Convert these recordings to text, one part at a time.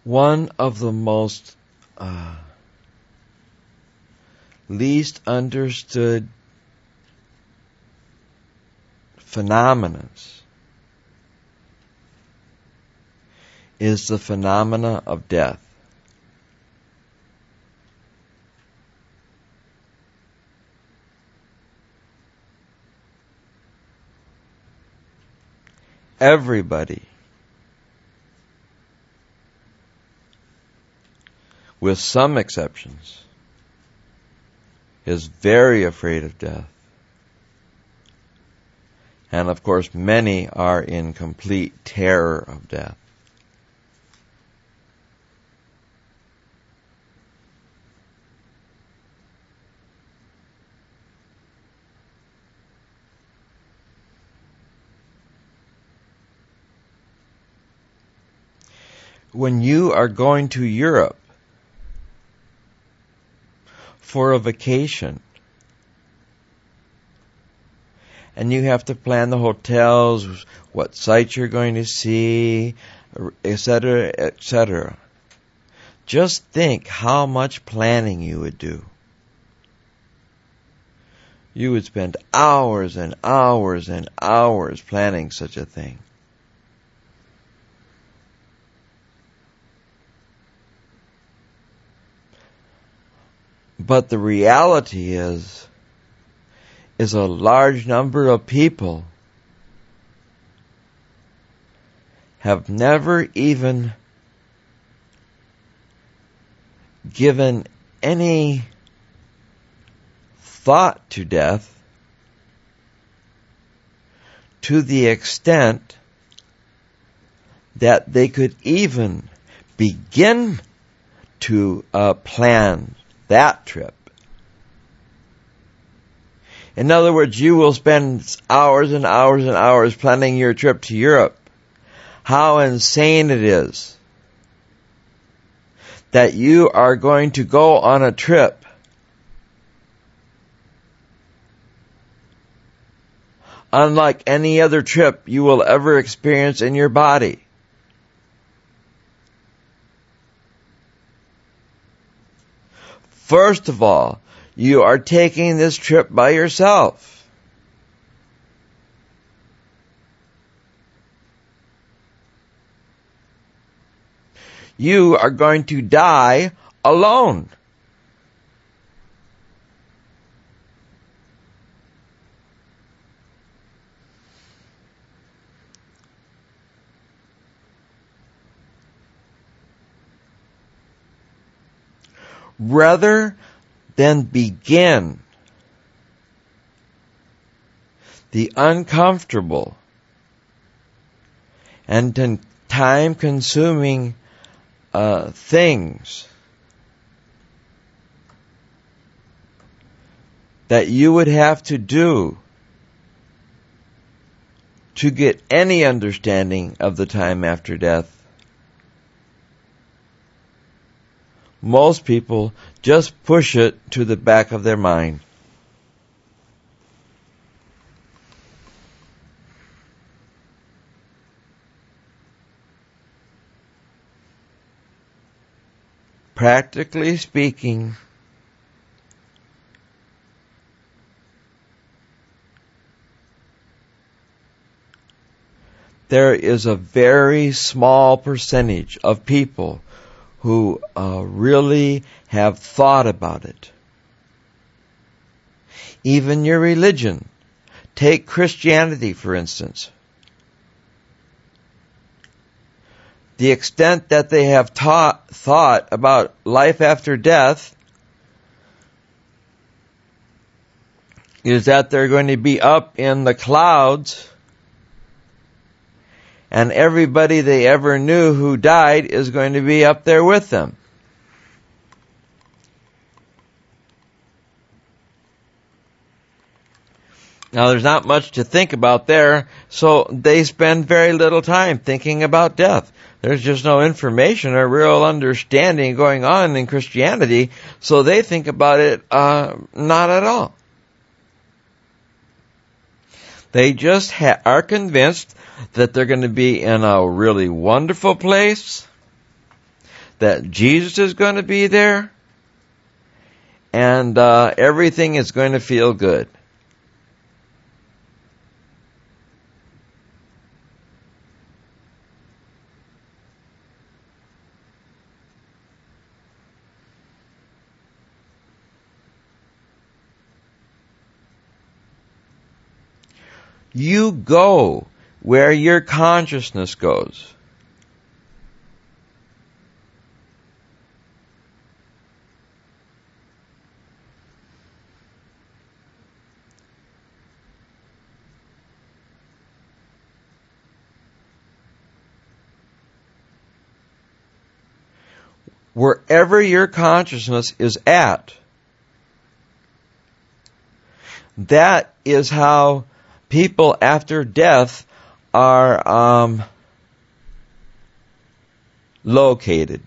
One of the most least understood phenomena is the phenomena of death. Everybody, with some exceptions, is very afraid of death. And of course, many are in complete terror of death. When you are going to Europe for a vacation, and you have to plan the hotels, what sites you're going to see, etc., etc., just think how much planning you would do. You would spend hours and hours and hours planning such a thing. But the reality is a large number of people have never even given any thought to death to the extent that they could even begin to plan that trip. In other words, you will spend hours and hours and hours planning your trip to Europe. How insane it is that you are going to go on a trip unlike any other trip you will ever experience in your body. First of all, you are taking this trip by yourself. You are going to die alone. Rather than begin the uncomfortable and time-consuming things that you would have to do to get any understanding of the time after death, most people just push it to the back of their mind. Practically speaking, there is a very small percentage of people who really have thought about it. Even your religion. Take Christianity, for instance. The extent that they have thought about life after death is that they're going to be up in the clouds, and everybody they ever knew who died is going to be up there with them. Now, there's not much to think about there, so they spend very little time thinking about death. There's just no information or real understanding going on in Christianity, so they think about it not at all. They just are convinced that they're going to be in a really wonderful place, that Jesus is going to be there, and everything is going to feel good. You go where your consciousness goes. Wherever your consciousness is at, that is how people after death are located.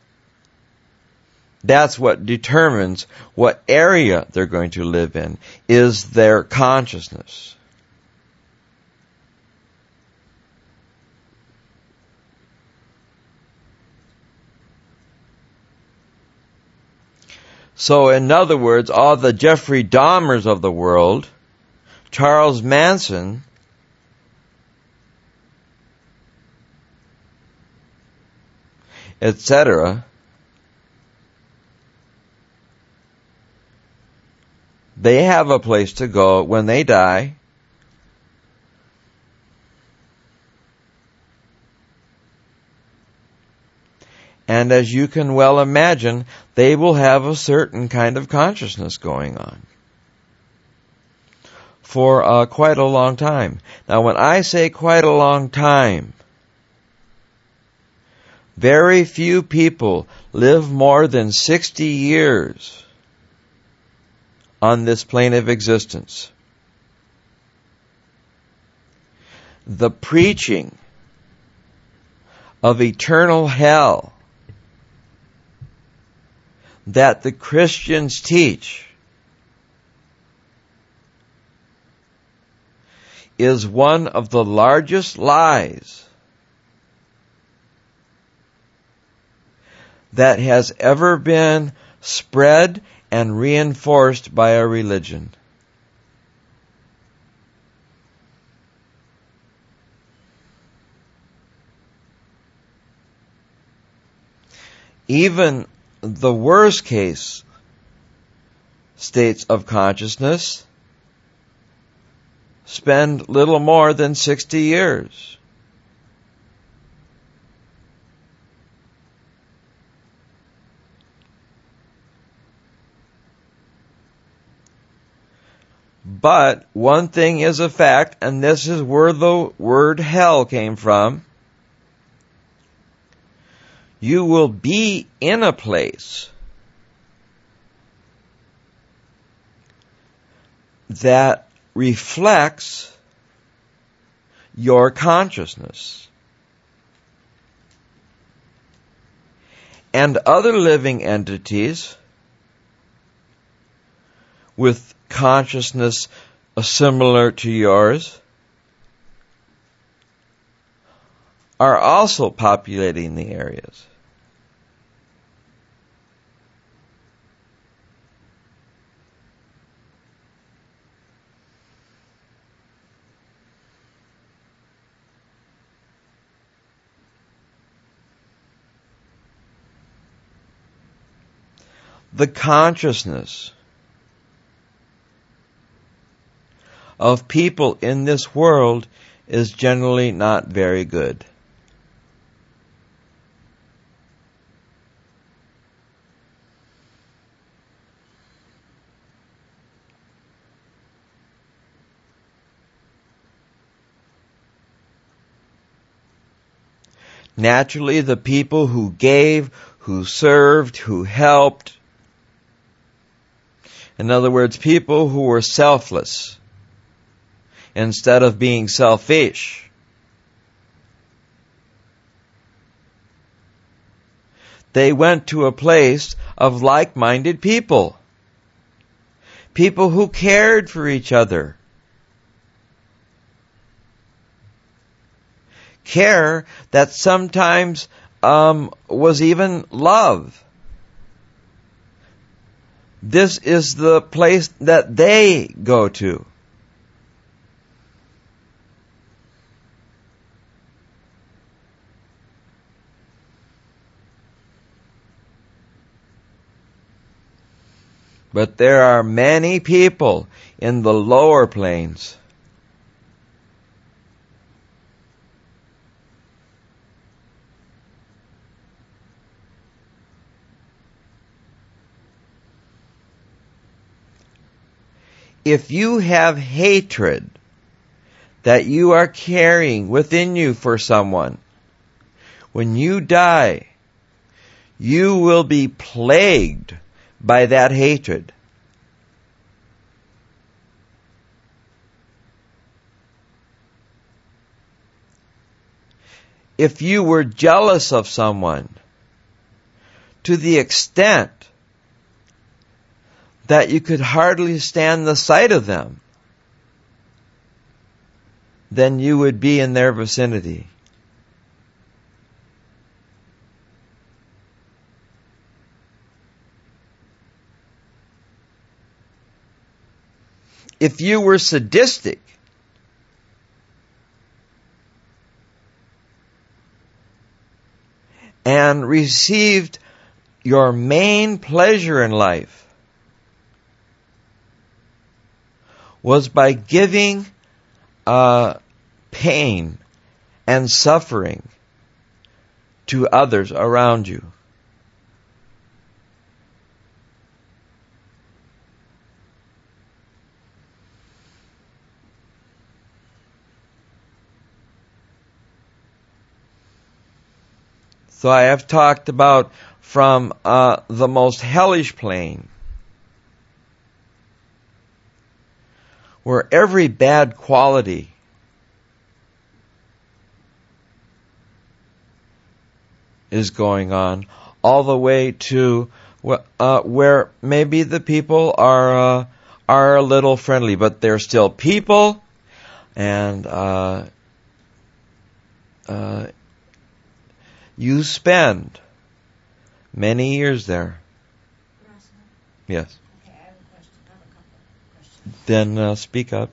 That's what determines what area they're going to live in, is their consciousness. So, in other words, all the Jeffrey Dahmers of the world, Charles Manson, etc., they have a place to go when they die. And as you can well imagine, they will have a certain kind of consciousness going on for quite a long time. Now, when I say quite a long time, very few people live more than 60 years on this plane of existence. The preaching of eternal hell that the Christians teach is one of the largest lies that has ever been spread and reinforced by a religion. Even the worst case states of consciousness spend little more than 60 years. But one thing is a fact, and this is where the word hell came from. You will be in a place that reflects your consciousness. And other living entities with consciousness similar to yours are also populating the areas. The consciousness of people in this world is generally not very good. Naturally, the people who gave, who served, who helped, in other words, people who were selfless instead of being selfish, they went to a place of like-minded people. People who cared for each other. Care that sometimes was even love. This is the place that they go to. But there are many people in the lower planes if you have hatred that you are carrying within you for someone, when you die, you will be plagued by that hatred. If you were jealous of someone to the extent that you could hardly stand the sight of them, then you would be in their vicinity. If you were sadistic and received your main pleasure in life was by giving pain and suffering to others around you, so I have talked about from the most hellish plane, where every bad quality is going on, all the way to where maybe the people are a little friendly, but they're still people, and you spend many years there. Yes. Okay, I have a question. I have a couple of questions. Then speak up.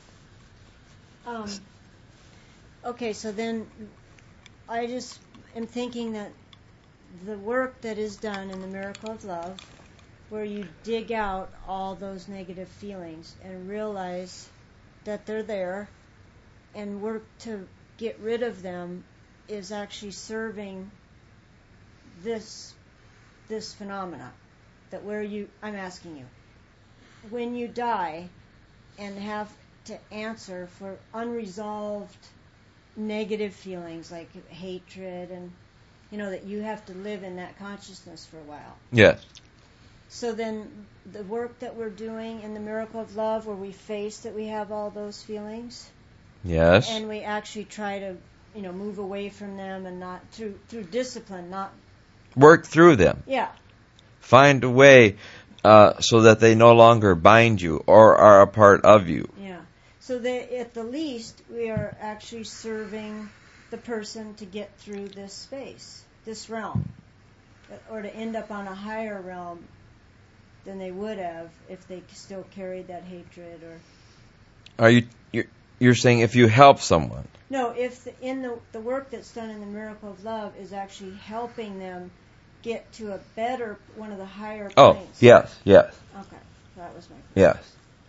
Okay, so then I just am thinking that the work that is done in the Miracle of Love, where you dig out all those negative feelings and realize that they're there and work to get rid of them, is actually serving this phenomena. That I'm asking you, when you die and have to answer for unresolved negative feelings like hatred, and that you have to live in that consciousness for a while. Yes. So then the work that we're doing in the Miracle of Love, where we face that we have all those feelings, Yes. and we actually try to move away from them, and not through discipline, not work through them. Yeah. Find a way so that they no longer bind you or are a part of you. Yeah. So that at the least, we are actually serving the person to get through this space, this realm, or to end up on a higher realm than they would have if they still carried that hatred. Or You're saying if you help someone? No, if the work that's done in the Miracle of Love is actually helping them get to a better, one of the higher planes. Oh, yes. Okay, that was my question. Yes.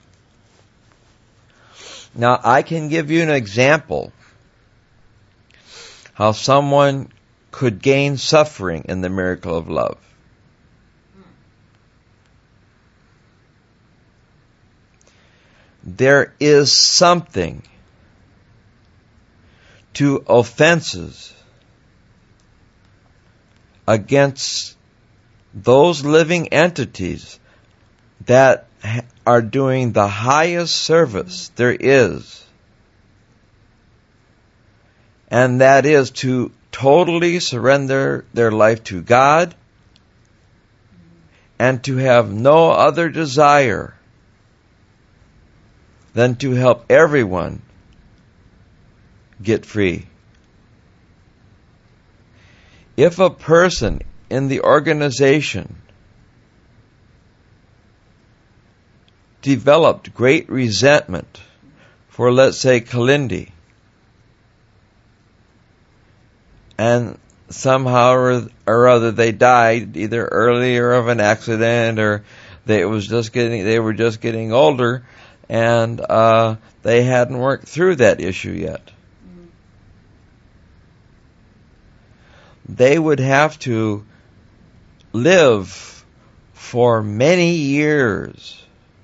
Now, I can give you an example how someone could gain suffering in the Miracle of Love. There is something to offenses against those living entities that are doing the highest service there is, and that is to totally surrender their life to God and to have no other desire than to help everyone get free. If a person in the organization developed great resentment for, let's say, Kalindi, and somehow or other they died either early or of an accident, or they were just getting older, and they hadn't worked through that issue yet. Mm-hmm. They would have to live for many years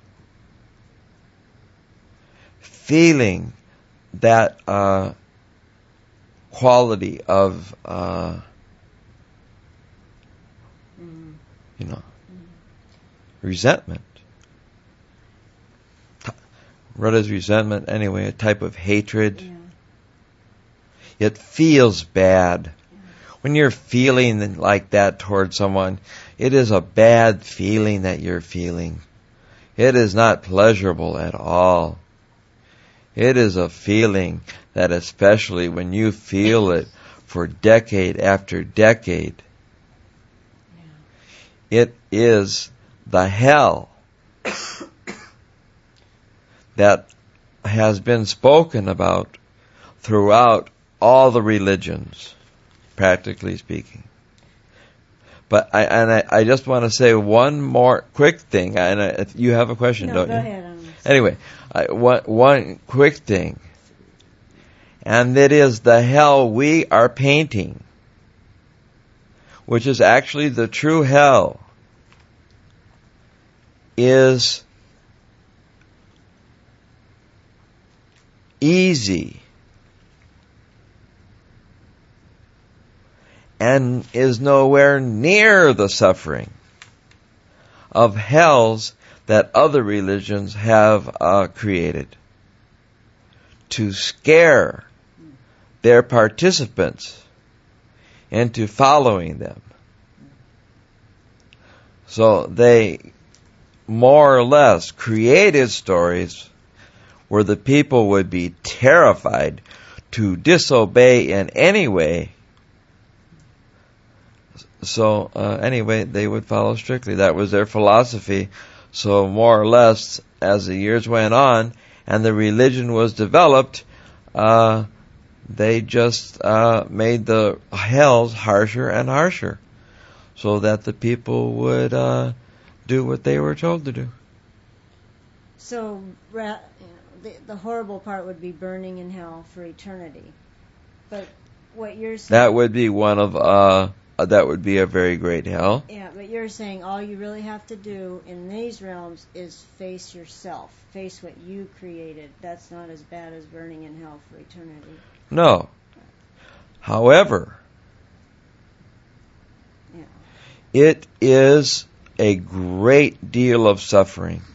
feeling that quality of resentment. What is resentment anyway? A type of hatred. Yeah. It feels bad. When you're feeling like that towards someone, it is a bad feeling that you're feeling. It is not pleasurable at all. It is a feeling that, especially when you feel it for decade after decade, it is the hell that has been spoken about throughout all the religions, practically speaking. But I just want to say one more quick thing. And you have a question, don't you? Go ahead. Anyway, one quick thing, and that is the hell we are painting, which is actually the true hell, is easy and is nowhere near the suffering of hells that other religions have created to scare their participants into following them. So they more or less created stories where the people would be terrified to disobey in any way. So anyway, they would follow strictly. That was their philosophy. So more or less, as the years went on and the religion was developed, they just made the hells harsher and harsher, so that the people would do what they were told to do. So the horrible part would be burning in hell for eternity. But what you're saying... That would be one of... that would be a very great hell. Yeah, but you're saying all you really have to do in these realms is face yourself. Face what you created. That's not as bad as burning in hell for eternity. No. However, it is a great deal of suffering.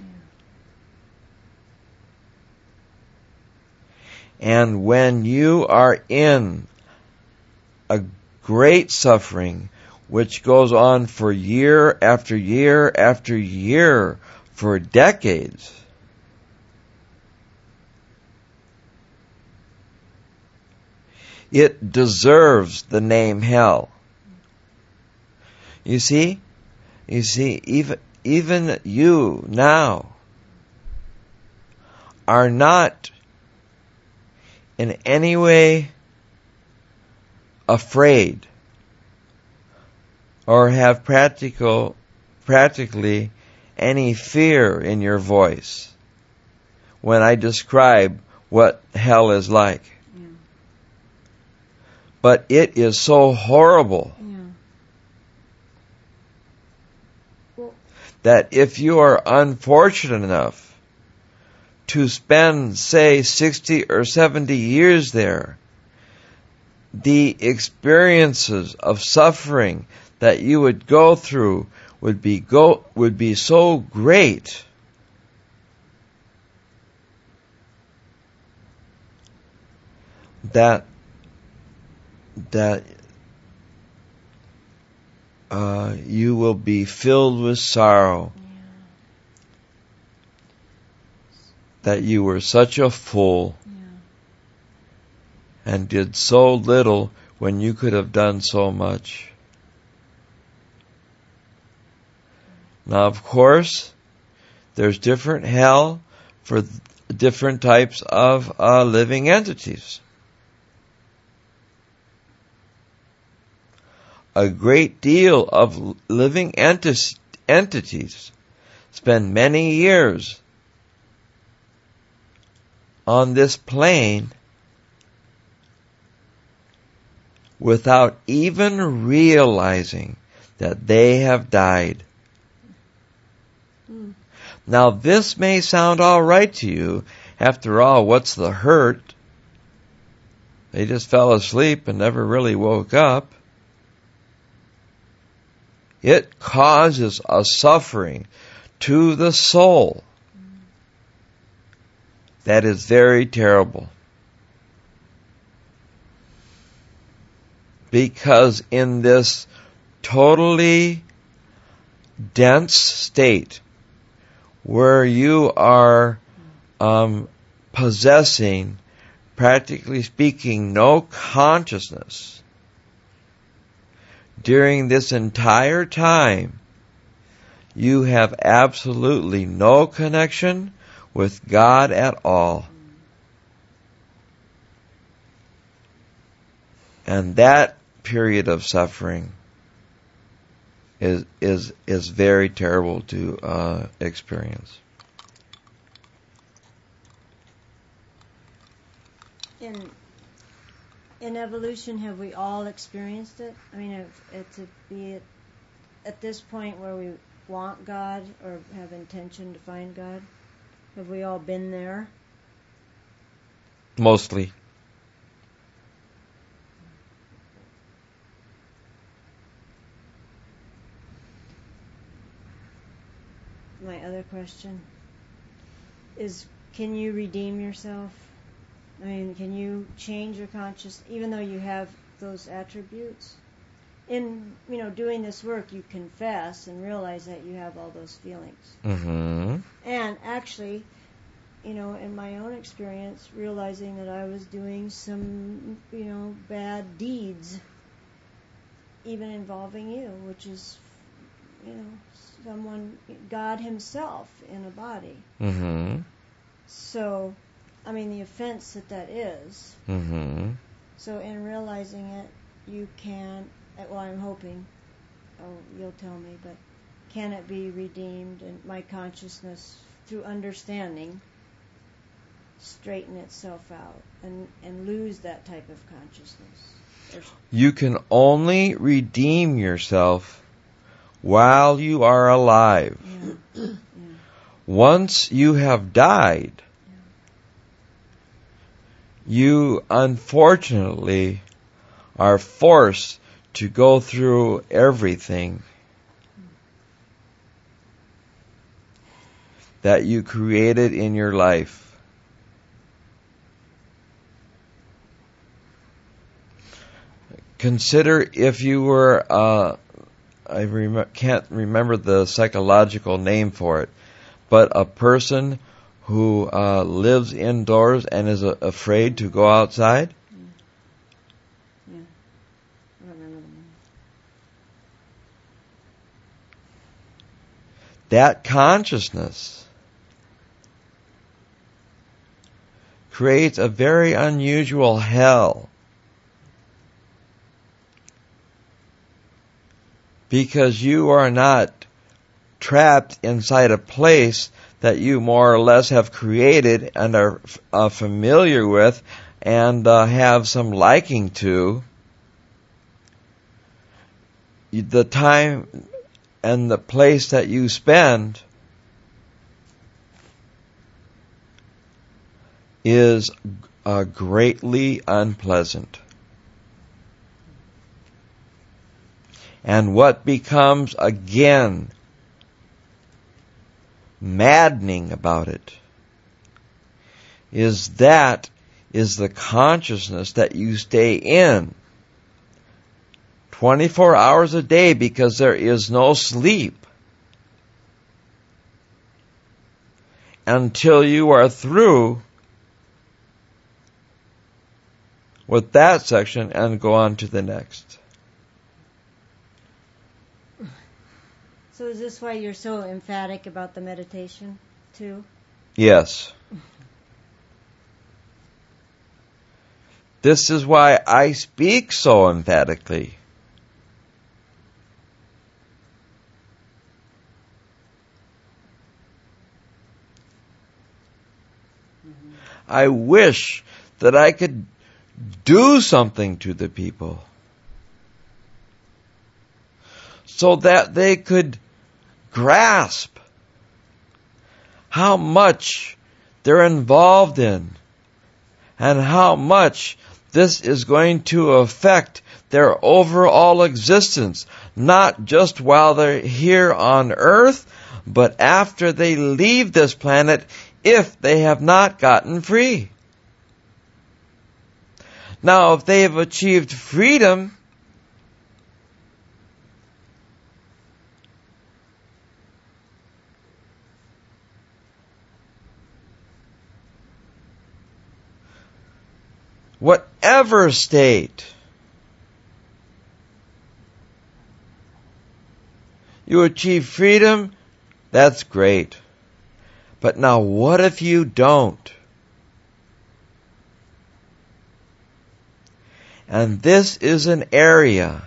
And when you are in a great suffering, which goes on for year after year after year, for decades, it deserves the name hell. You see, even you now are not in any way afraid or have practically any fear in your voice when I describe what hell is like. Yeah. But it is so horrible that if you are unfortunate enough to spend, say, 60 or 70 years there, the experiences of suffering that you would go through would be so great that you will be filled with sorrow that you were such a fool and did so little when you could have done so much. Now, of course, there's different hell for different types of living entities. A great deal of living entities spend many years on this plane without even realizing that they have died. Now, this may sound all right to you. After all, what's the hurt? They just fell asleep and never really woke up. It causes a suffering to the soul that is very terrible. Because in this totally dense state, where you are possessing, practically speaking, no consciousness, during this entire time, you have absolutely no connection with God at all. And that period of suffering is very terrible to experience. In evolution, have we all experienced it? I mean, to be at this point where we want God or have intention to find God, have we all been there? Mostly. My other question is, can you redeem yourself? I mean, can you change your consciousness, even though you have those attributes? In, doing this work, you confess and realize that you have all those feelings. Mm-hmm. And actually, in my own experience, realizing that I was doing some, bad deeds, even involving you, which is, God himself in a body. Mm-hmm. So, I mean, the offense that is. Mm-hmm. So in realizing it, you can, well, I'm hoping, you'll tell me, but can it be redeemed and my consciousness, through understanding, straighten itself out and lose that type of consciousness? You can only redeem yourself while you are alive. Yeah. Yeah. Once you have died, you unfortunately are forced to go through everything that you created in your life. Consider if you were, can't remember the psychological name for it, but a person who lives indoors and is afraid to go outside. Yeah. I don't remember the name. That consciousness creates a very unusual hell. Because you are not trapped inside a place that you more or less have created and are familiar with and have some liking to. The time and the place that you spend is greatly unpleasant. And what becomes, again, maddening about it is the consciousness that you stay in 24 hours a day, because there is no sleep until you are through with that section and go on to the next. So is this why you're so emphatic about the meditation, too? Yes. This is why I speak so emphatically. I wish that I could do something to the people so that they could grasp how much they're involved in and how much this is going to affect their overall existence, not just while they're here on earth, but after they leave this planet, if they have not gotten free. Now, if they have achieved freedom, whatever state you achieve freedom, that's great. But now what if you don't? And this is an area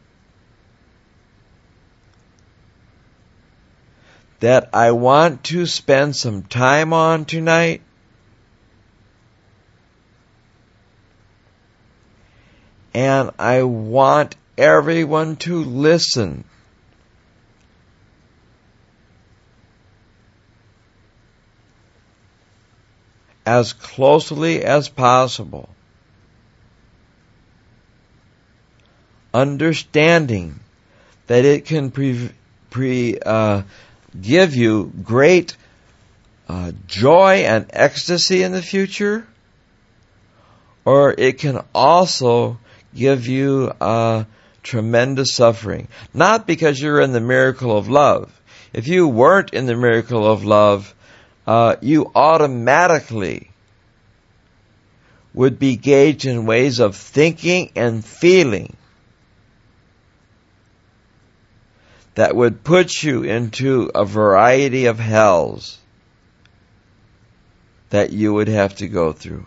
that I want to spend some time on tonight. And I want everyone to listen. As closely as possible. Understanding that it can give you great joy and ecstasy in the future, or it can also give you tremendous suffering. Not because you're in the miracle of love. If you weren't in the miracle of love, you automatically would be gauged in ways of thinking and feeling that would put you into a variety of hells that you would have to go through.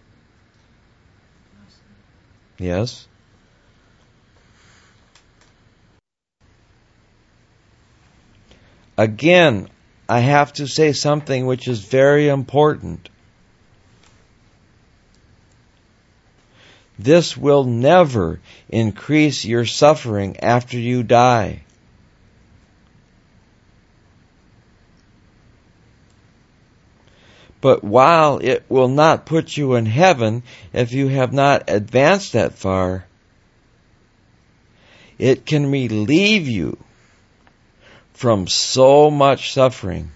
Yes? Again, I have to say something which is very important. This will never increase your suffering after you die. But while it will not put you in heaven if you have not advanced that far, it can relieve you from so much suffering.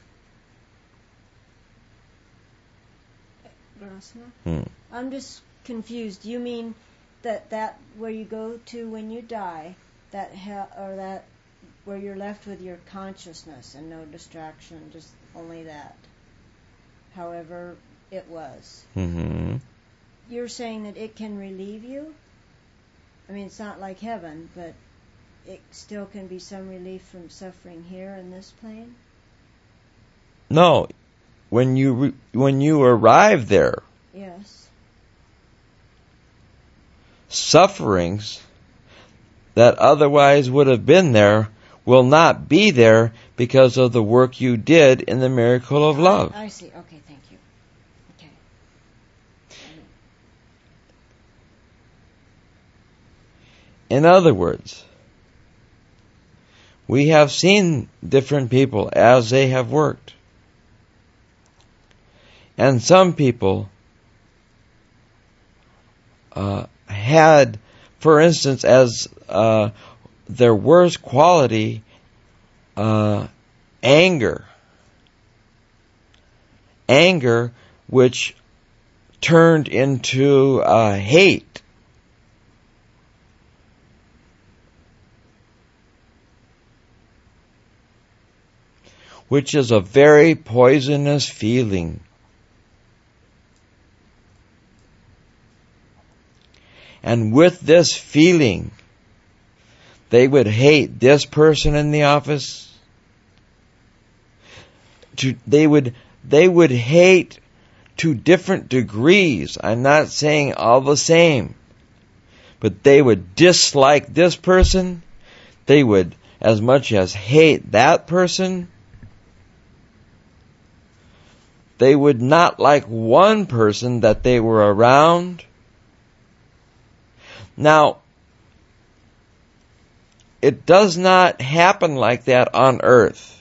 I'm just confused. You mean that where you go to when you die, that where you're left with your consciousness and no distraction, just only that. However it was. Mm-hmm. You're saying that it can relieve you? I mean, it's not like heaven, but it still can be some relief from suffering here in this plane? No. When you arrive there, yes, sufferings that otherwise would have been there will not be there because of the work you did in the miracle of love. I see. Okay, thank you. Okay. In other words, we have seen different people as they have worked. And some people had, for instance, as their worst quality, anger. Anger which turned into hate. Which is a very poisonous feeling. And with this feeling, they would hate this person in the office. They would hate to different degrees. I'm not saying all the same. But they would dislike this person. They would as much as hate that person. They would not like one person that they were around. Now, it does not happen like that on earth.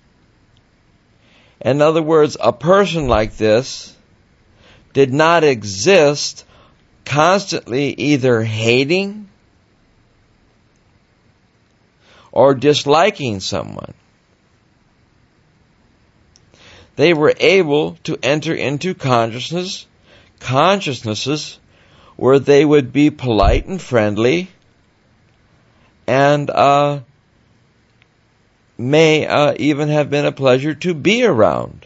In other words, a person like this did not exist constantly either hating or disliking someone. They were able to enter into consciousness consciousnesses where they would be polite and friendly and may even have been a pleasure to be around.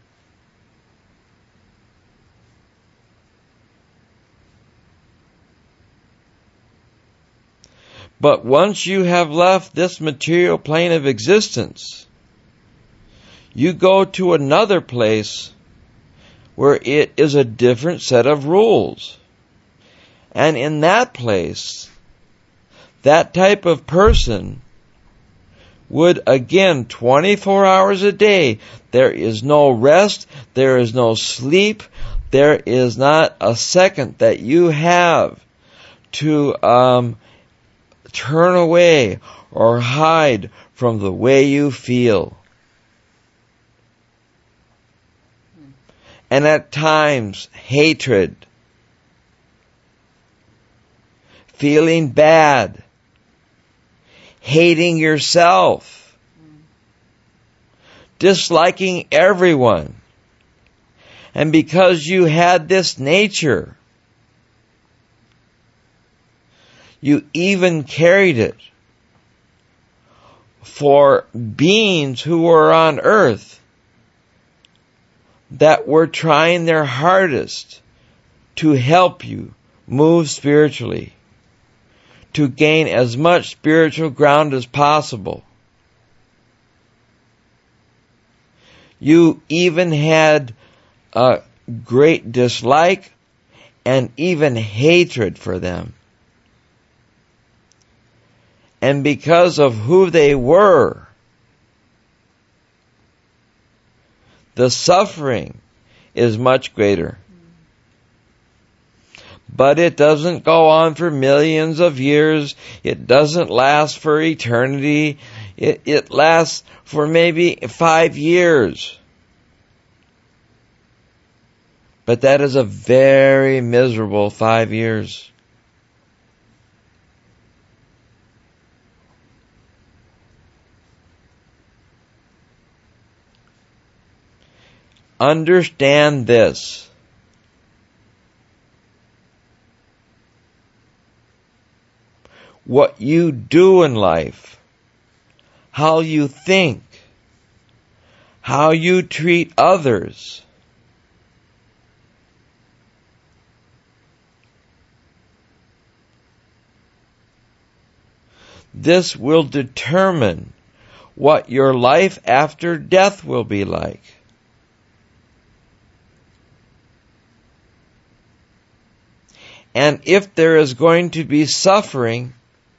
But once you have left this material plane of existence, you go to another place where it is a different set of rules. And in that place, that type of person would, again, 24 hours a day, there is no rest, there is no sleep, there is not a second that you have to turn away or hide from the way you feel. And at times, hatred, feeling bad, hating yourself, disliking everyone. And because you had this nature, you even carried it for beings who were on earth that were trying their hardest to help you move spiritually, to gain as much spiritual ground as possible. You even had a great dislike and even hatred for them. And because of who they were, the suffering is much greater. But it doesn't go on for millions of years. It doesn't last for eternity. It lasts for maybe 5 years. But that is a very miserable 5 years. Understand this. What you do in life, how you think, how you treat others, this will determine what your life after death will be like. And if there is going to be suffering,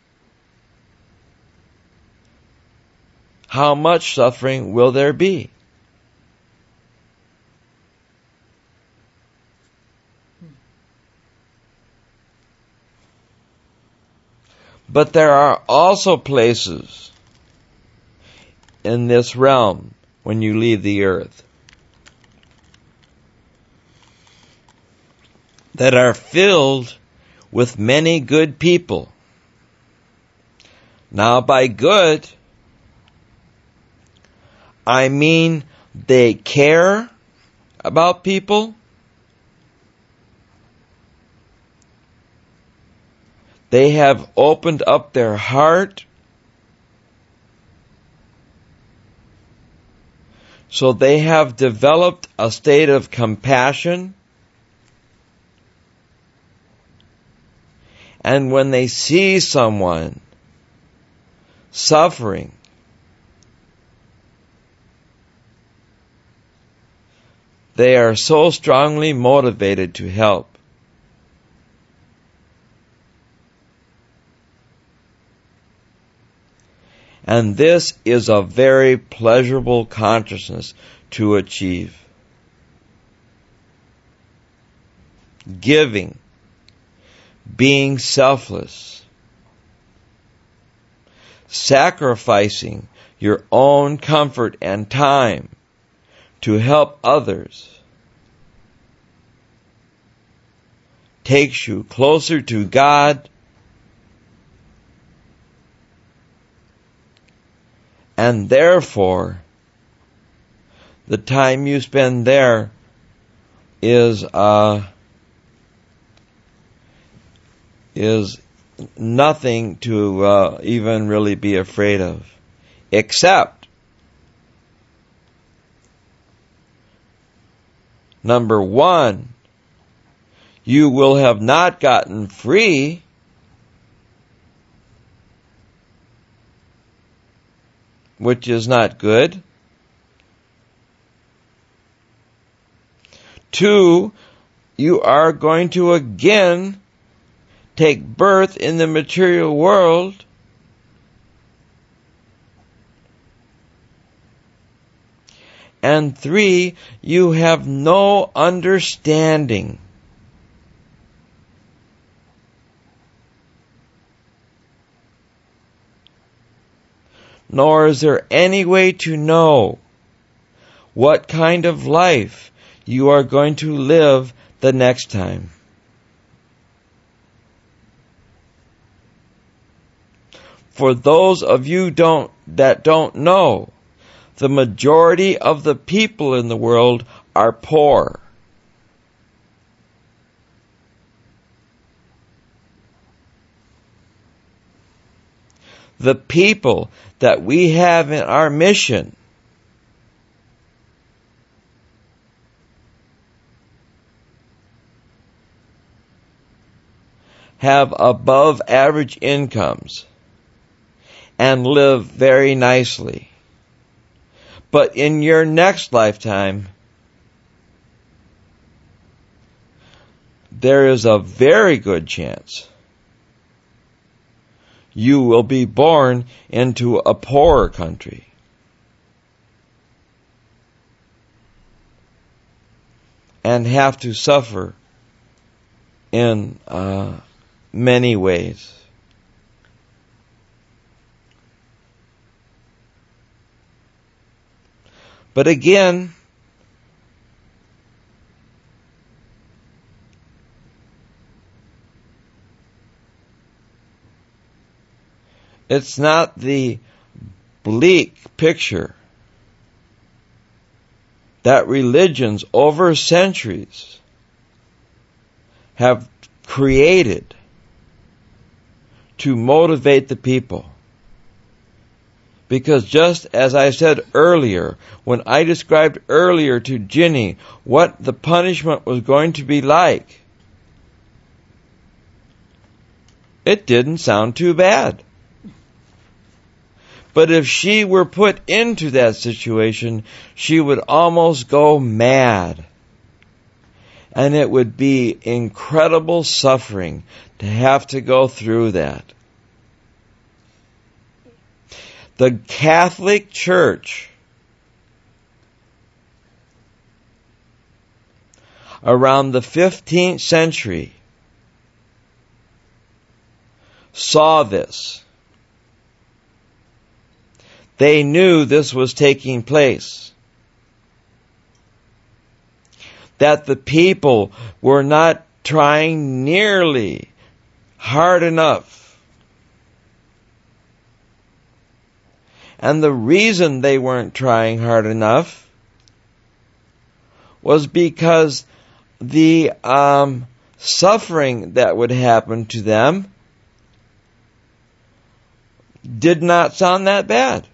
how much suffering will there be? But there are also places in this realm when you leave the earth that are filled with many good people. Now, by good, I mean they care about people. They have opened up their heart. So they have developed a state of compassion. And when they see someone suffering, they are so strongly motivated to help. And this is a very pleasurable consciousness to achieve. Giving, being selfless, sacrificing your own comfort and time to help others takes you closer to God and therefore the time you spend there is nothing to even really be afraid of, except number one, you will have not gotten free, which is not good. 2, you are going to again take birth in the material world. And 3, you have no understanding. Nor is there any way to know what kind of life you are going to live the next time. For those of you that don't know, the majority of the people in the world are poor. The people that we have in our mission have above average incomes and live very nicely. But in your next lifetime, there is a very good chance you will be born into a poorer country. And have to suffer in many ways. But again, it's not the bleak picture that religions over centuries have created to motivate the people. Because just as I said earlier, when I described earlier to Ginny what the punishment was going to be like, it didn't sound too bad. But if she were put into that situation, she would almost go mad. And it would be incredible suffering to have to go through that. The Catholic Church around the 15th century saw this. They knew this was taking place. That the people were not trying nearly hard enough. And the reason they weren't trying hard enough was because the suffering that would happen to them did not sound that bad.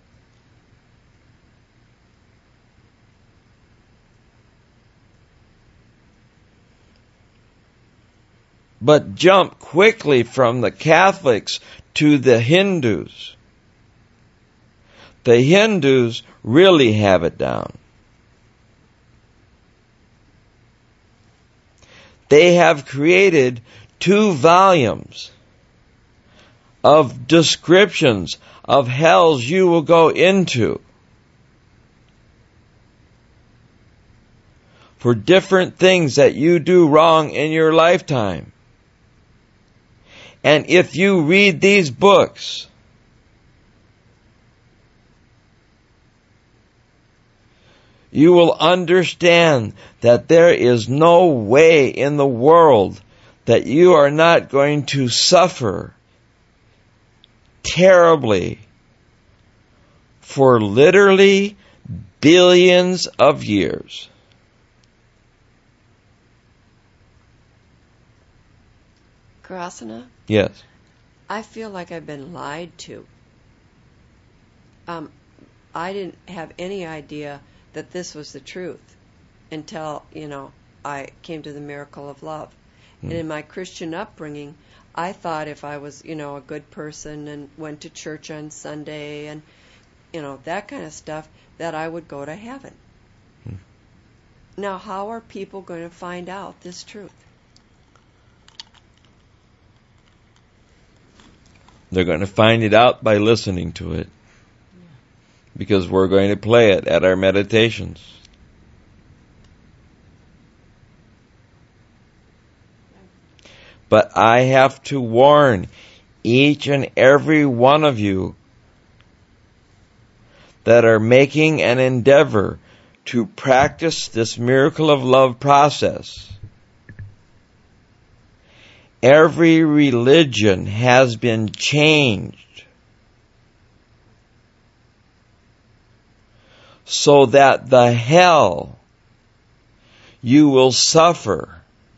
but jump quickly from the Catholics to the Hindus. The Hindus really have it down. They have created 2 volumes of descriptions of hells you will go into for different things that you do wrong in your lifetime. And if you read these books, you will understand that there is no way in the world that you are not going to suffer terribly for literally billions of years. Karasana? Yes. I feel like I've been lied to. I didn't have any idea that this was the truth until, I came to the miracle of love. And in my Christian upbringing, I thought if I was, a good person and went to church on Sunday and, that kind of stuff, that I would go to heaven. Now, how are people going to find out this truth? They're going to find it out by listening to it. Because we're going to play it at our meditations. But I have to warn each and every one of you that are making an endeavor to practice this miracle of love process. Every religion has been changed so that the hell you will suffer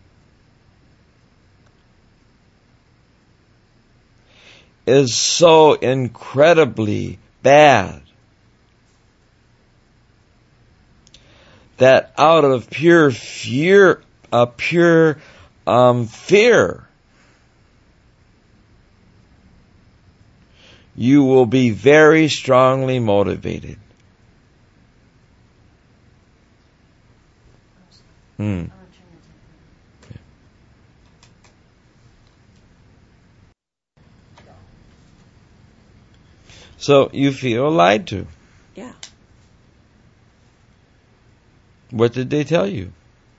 is so incredibly bad that out of pure fear, you will be very strongly motivated. So you feel lied to. Yeah. What did they tell you?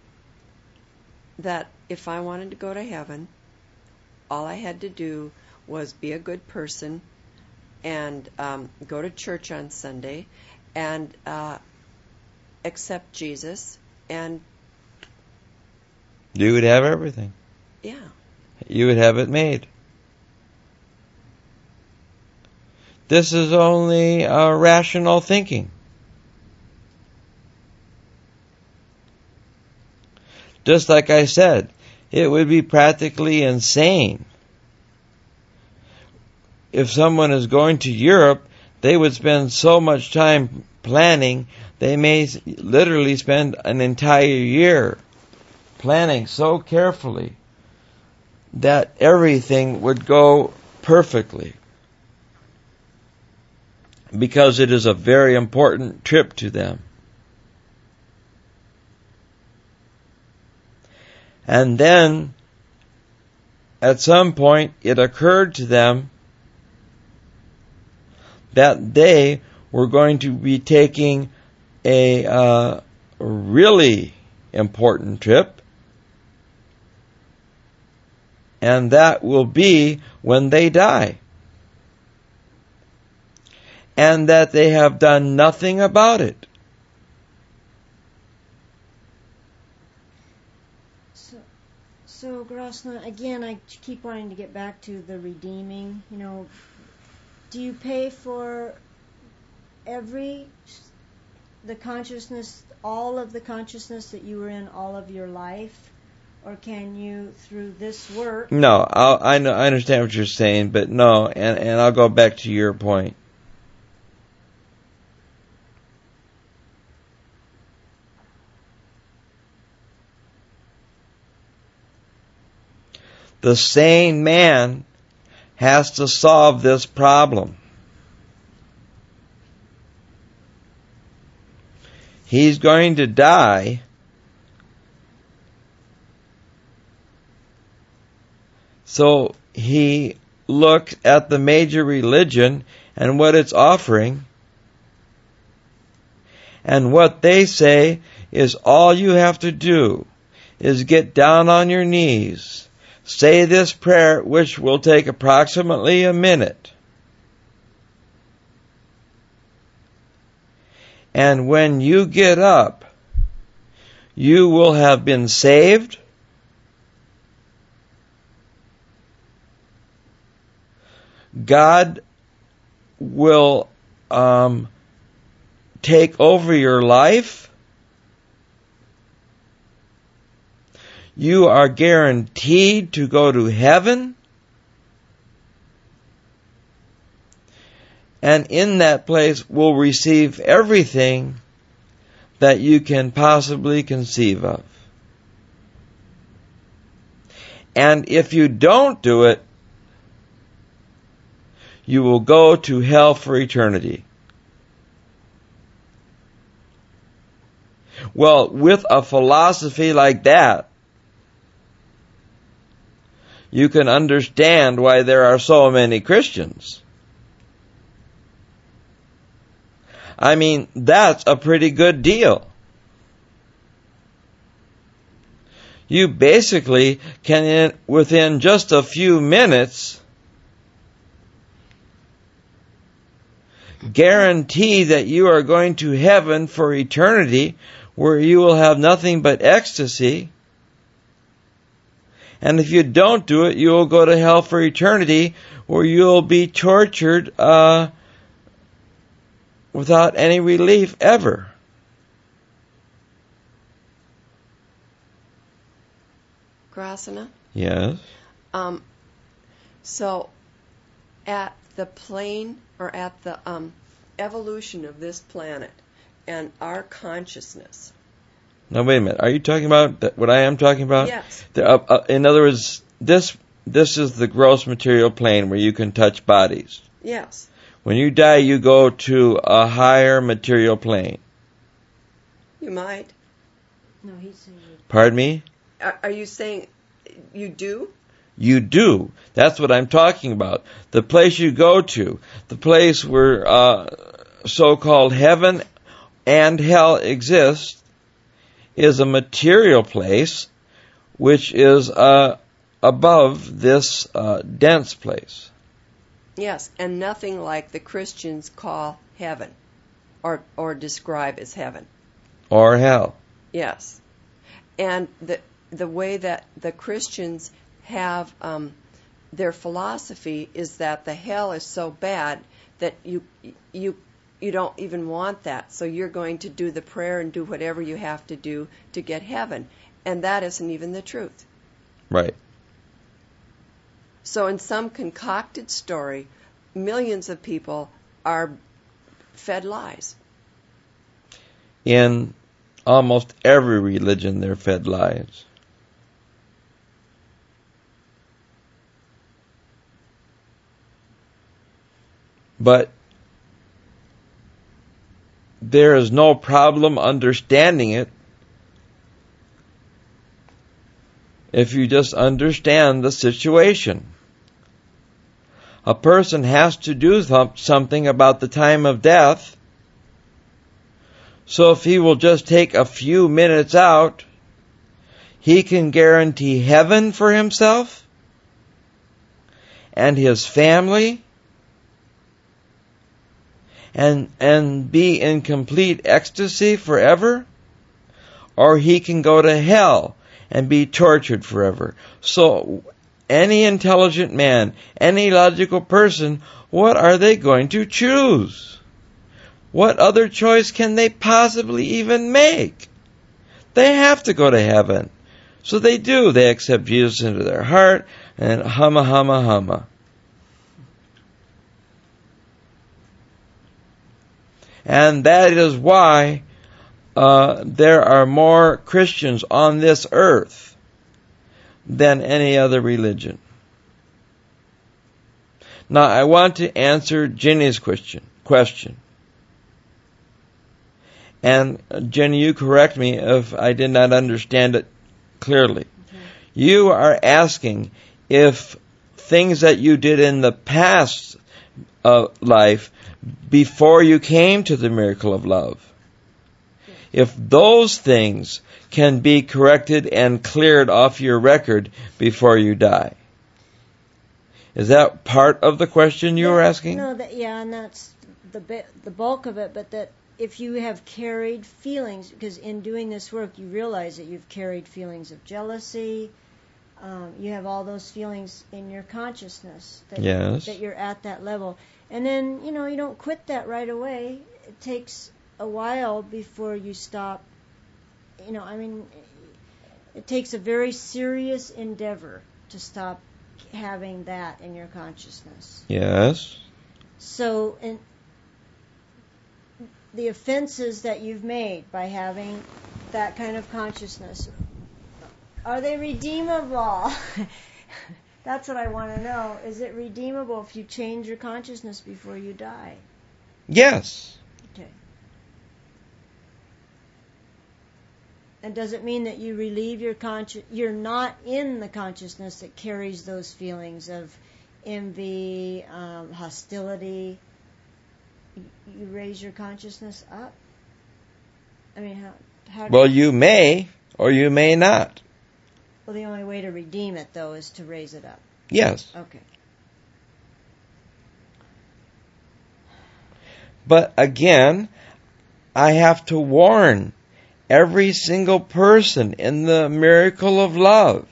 That if I wanted to go to heaven, all I had to do was be a good person and go to church on Sunday and accept Jesus, and you would have everything. Yeah. You would have it made. This is only rational thinking. Just like I said, it would be practically insane. If someone is going to Europe, they would spend so much time planning, they may literally spend an entire year planning so carefully that everything would go perfectly. Because it is a very important trip to them. And then, at some point, it occurred to them that they were going to be taking a really important trip, and that will be when they die. And that they have done nothing about it. So Grosna, again, I keep wanting to get back to the redeeming. Do you pay for the consciousness, all of the consciousness that you were in all of your life? Or can you, through this work... No, I understand what you're saying, but no, and I'll go back to your point. The sane man has to solve this problem. He's going to die. So he looks at the major religion and what it's offering. And what they say is all you have to do is get down on your knees, say this prayer, which will take approximately a minute. And when you get up, you will have been saved, God will take over your life. You are guaranteed to go to heaven. And in that place will receive everything that you can possibly conceive of. And if you don't do it, you will go to hell for eternity. Well, with a philosophy like that, you can understand why there are so many Christians. I mean, that's a pretty good deal. You basically can, within just a few minutes, guarantee that you are going to heaven for eternity, where you will have nothing but ecstasy. And if you don't do it, you will go to hell for eternity, where you will be tortured without any relief ever. Grasana? Yes. So, at the plane, or at the evolution of this planet and our consciousness. Now, wait a minute. Are you talking about what I am talking about? Yes. In other words, this is the gross material plane where you can touch bodies. Yes. When you die, you go to a higher material plane. You might. No, he's saying you. Pardon me? Are you saying you do? You do. That's what I'm talking about. The place you go to, the place where so-called heaven and hell exist, is a material place which is above this dense place. Yes, and nothing like the Christians call heaven or describe as heaven. Or hell. Yes. And the way that the Christians have their philosophy is that the hell is so bad that you don't even want that. So you're going to do the prayer and do whatever you have to do to get heaven. And that isn't even the truth. Right. So in some concocted story, millions of people are fed lies. In almost every religion, they're fed lies. But there is no problem understanding it if you just understand the situation. A person has to do something about the time of death. So if he will just take a few minutes out, he can guarantee heaven for himself and his family, and be in complete ecstasy forever, or he can go to hell and be tortured forever. So any intelligent man, any logical person, what are they going to choose? What other choice can they possibly even make? They have to go to heaven. So they do. They accept Jesus into their heart, and humma, humma, humma. And that is why there are more Christians on this earth than any other religion. Now, I want to answer Jenny's question. And Jenny, you correct me if I did not understand it clearly. Okay. You are asking if things that you did in the past life before you came to the miracle of love, if those things can be corrected and cleared off your record before you die. Is that part of the question you were asking? No, and that's the bulk of it, but that if you have carried feelings, because in doing this work you realize that you've carried feelings of jealousy, you have all those feelings in your consciousness, that you're at that level. And then, you don't quit that right away. It takes a while before you stop. It takes a very serious endeavor to stop having that in your consciousness. Yes. So, the offenses that you've made by having that kind of consciousness, are they redeemable? That's what I want to know. Is it redeemable if you change your consciousness before you die? Yes. Okay. And does it mean that you relieve your you're not in the consciousness that carries those feelings of envy, hostility? You raise your consciousness up? I mean, how Well, you may or you may not. Well, the only way to redeem it, though, is to raise it up. Yes. Okay. But again, I have to warn every single person in the miracle of love.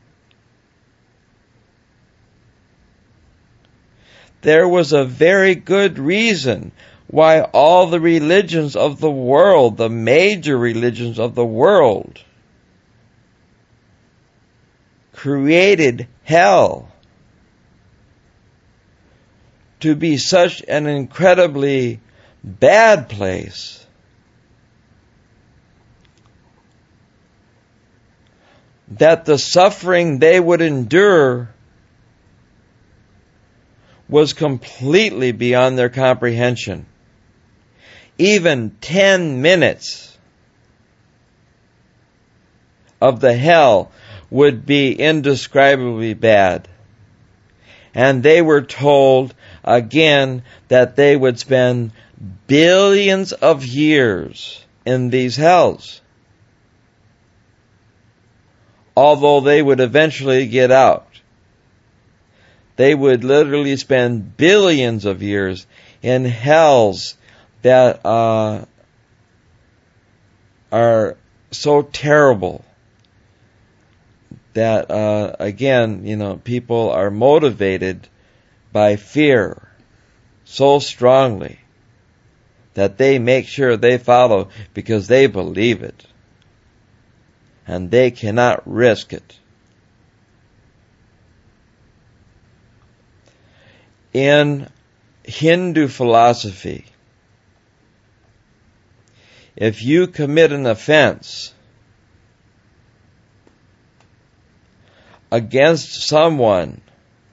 There was a very good reason why all the religions of the world, the major religions of the world, created hell to be such an incredibly bad place that the suffering they would endure was completely beyond their comprehension. Even 10 minutes of the hell would be indescribably bad. And they were told again that they would spend billions of years in these hells, although they would eventually get out. They would literally spend billions of years in hells that are so terrible that, again, people are motivated by fear so strongly that they make sure they follow because they believe it. And they cannot risk it. In Hindu philosophy, if you commit an offense against someone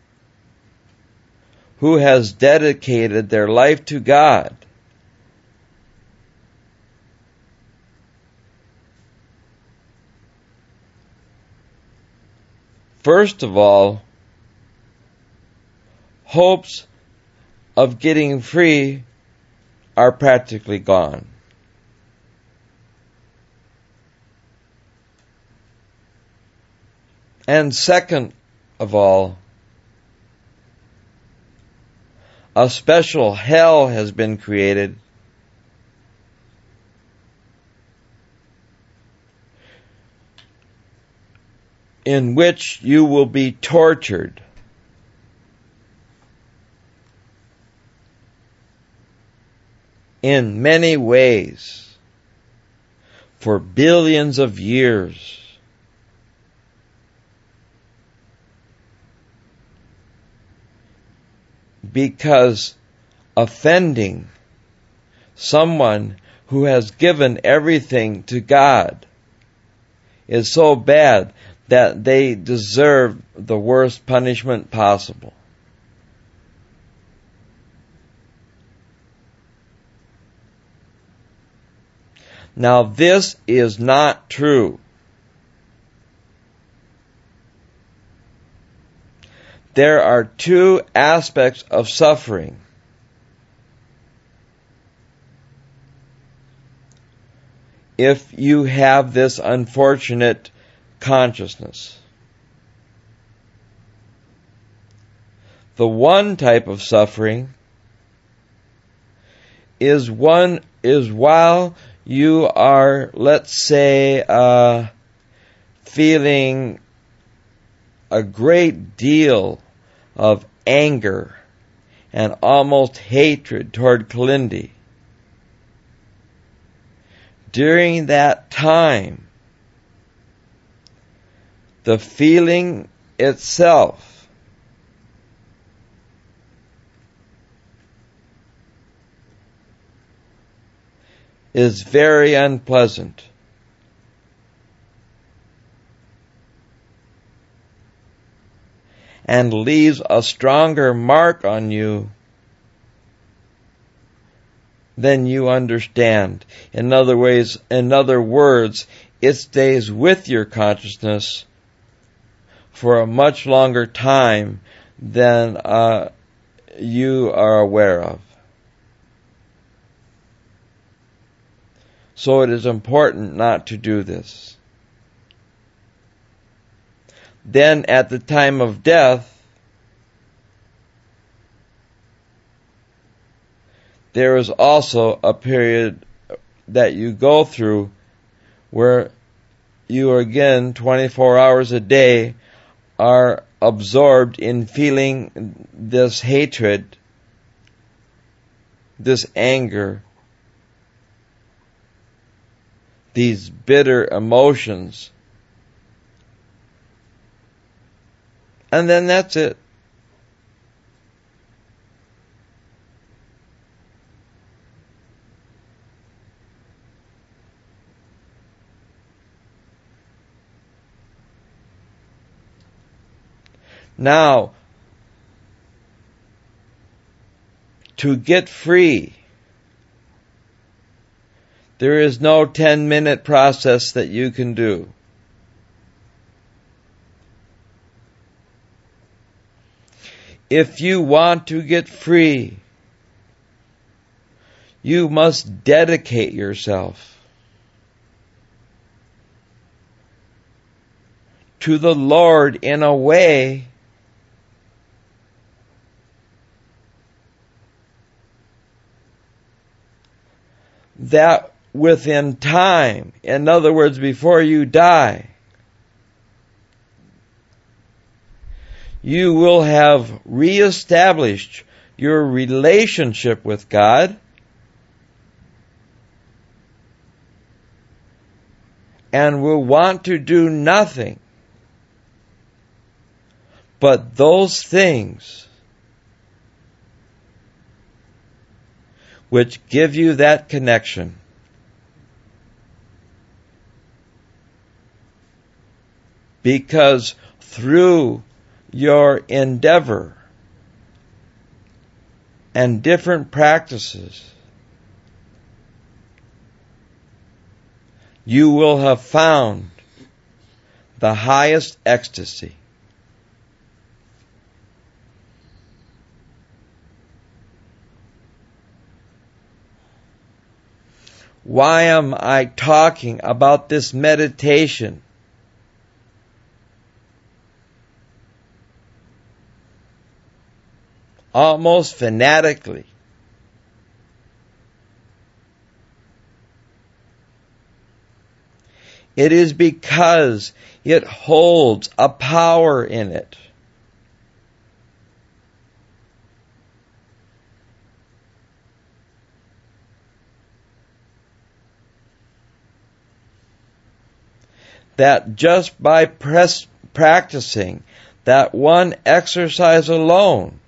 who has dedicated their life to God, first of all, hopes of getting free are practically gone. And second of all, a special hell has been created in which you will be tortured in many ways for billions of years. Because offending someone who has given everything to God is so bad that they deserve the worst punishment possible. Now, this is not true. There are two aspects of suffering. If you have this unfortunate consciousness. The one type of suffering is while you are, let's say, feeling a great deal of anger and almost hatred toward Kalindi. During that time, the feeling itself is very unpleasant. And leaves a stronger mark on you than you understand. In other words, it stays with your consciousness for a much longer time than you are aware of. So it is important not to do this. Then at the time of death, there is also a period that you go through where you again, 24 hours a day, are absorbed in feeling this hatred, this anger, these bitter emotions. And then that's it. Now, to get free, there is no 10-minute process that you can do. If you want to get free, you must dedicate yourself to the Lord in a way that within time, in other words, before you die, you will have reestablished your relationship with God and will want to do nothing but those things which give you that connection. Because through your endeavor and different practices, you will have found the highest ecstasy. Why am I talking about this meditation? Almost fanatically. It is because it holds a power in it. That just by practicing that one exercise alone,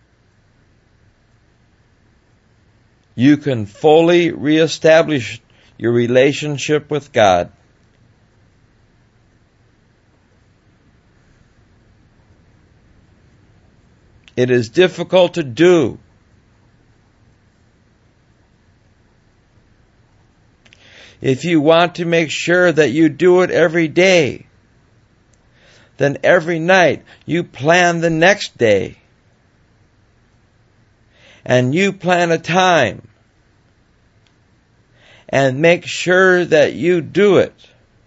you can fully reestablish your relationship with God. It is difficult to do. If you want to make sure that you do it every day, then every night you plan the next day. And you plan a time. And make sure that you do it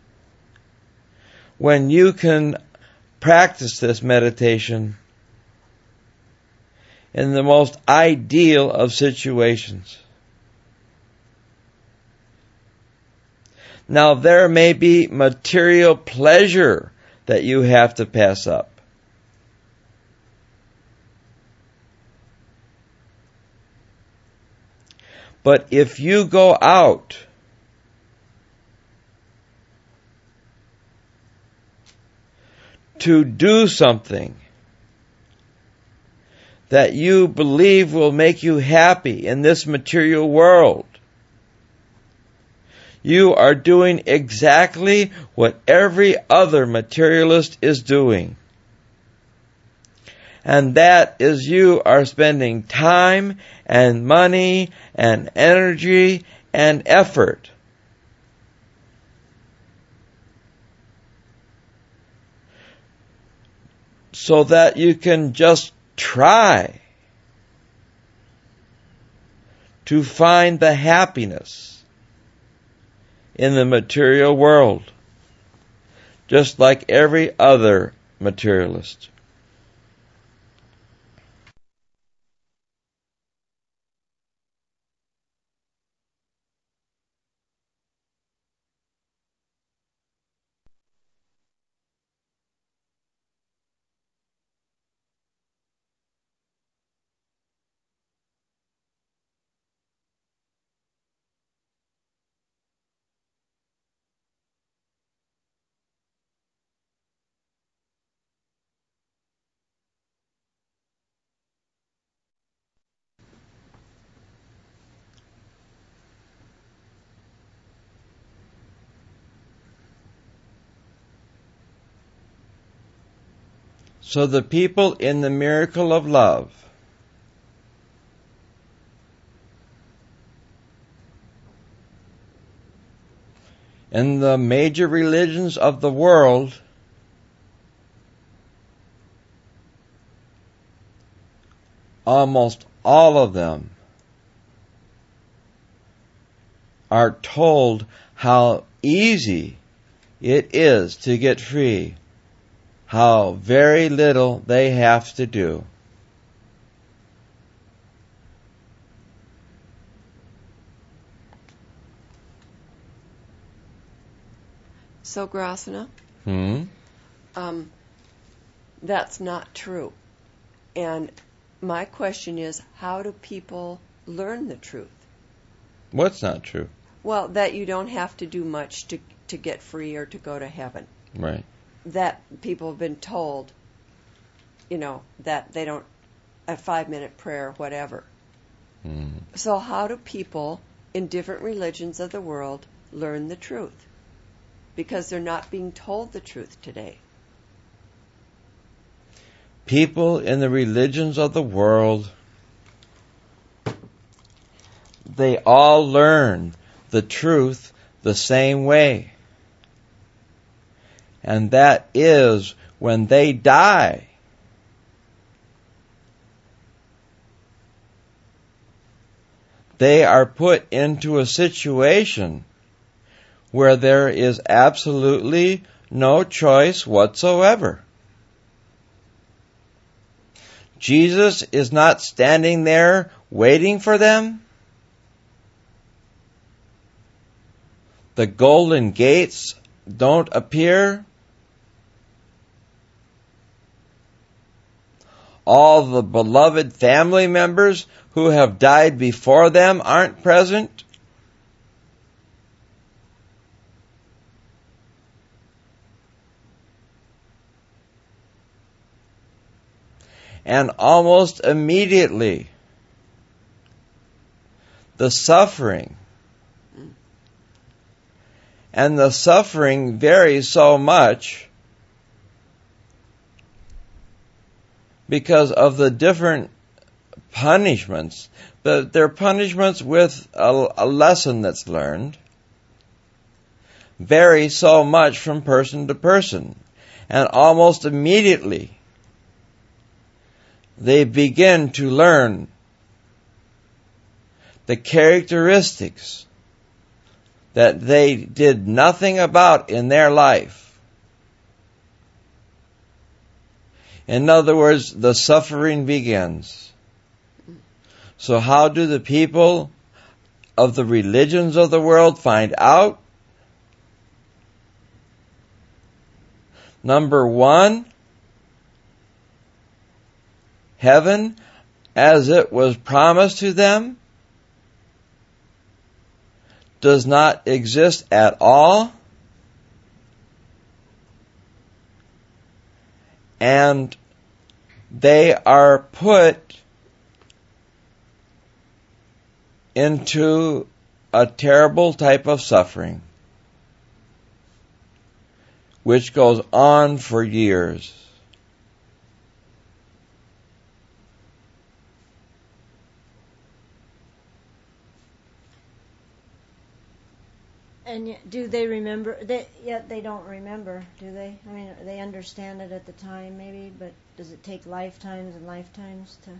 when you can practice this meditation in the most ideal of situations. Now, there may be material pleasure that you have to pass up. But if you go out to do something that you believe will make you happy in this material world, you are doing exactly what every other materialist is doing. And that is you are spending time and money and energy and effort so that you can just try to find the happiness in the material world, just like every other materialist. So the people in the miracle of love in the major religions of the world almost all of them are told how easy it is to get free, how very little they have to do. So, Grasana, that's not true. And my question is, how do people learn the truth? What's not true? Well, that you don't have to do much to get free or to go to heaven. Right. That people have been told, that they don't, a 5-minute prayer, whatever. So how do people in different religions of the world learn the truth? Because they're not being told the truth today. People in the religions of the world, they all learn the truth the same way. And that is when they die. They are put into a situation where there is absolutely no choice whatsoever. Jesus is not standing there waiting for them. The golden gates don't appear. All the beloved family members who have died before them aren't present. And almost immediately, the suffering and the suffering varies so much because of the different punishments. But they're punishments with a lesson that's learned, vary so much from person to person. And almost immediately, they begin to learn the characteristics that they did nothing about in their life. In other words, the suffering begins. So how do the people of the religions of the world find out? Number one, heaven, as it was promised to them, does not exist at all, and they are put into a terrible type of suffering, which goes on for years. And do they remember? Yet they don't remember, do they? I mean, they understand it at the time, maybe, but does it take lifetimes and lifetimes to?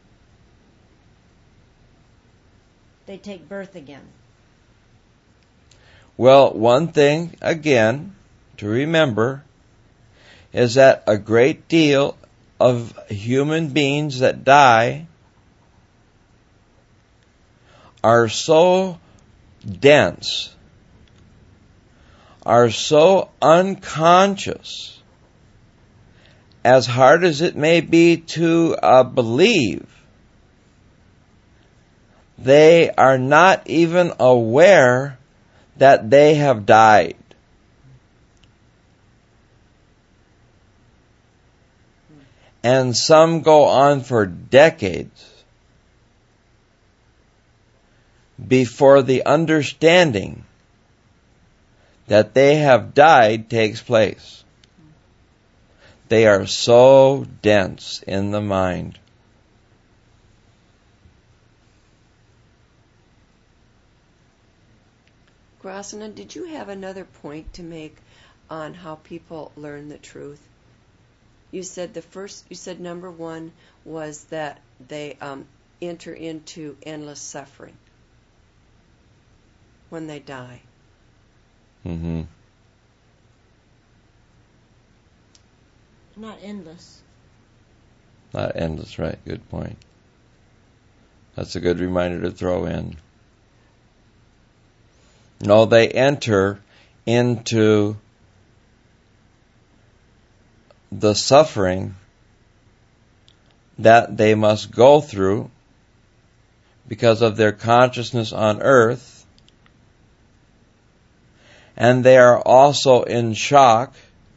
They take birth again. Well, one thing, again, to remember is that a great deal of human beings that die are so dense, are so unconscious, as hard as it may be to believe, they are not even aware that they have died. And some go on for decades before the understanding that they have died takes place. They are so dense in the mind. Grosina, did you have another point to make on how people learn the truth? You said number one was that they enter into endless suffering when they die. Mm-hmm. Not endless. Not endless, right. Good point. That's a good reminder to throw in. No, they enter into the suffering that they must go through because of their consciousness on earth, and they are also in shock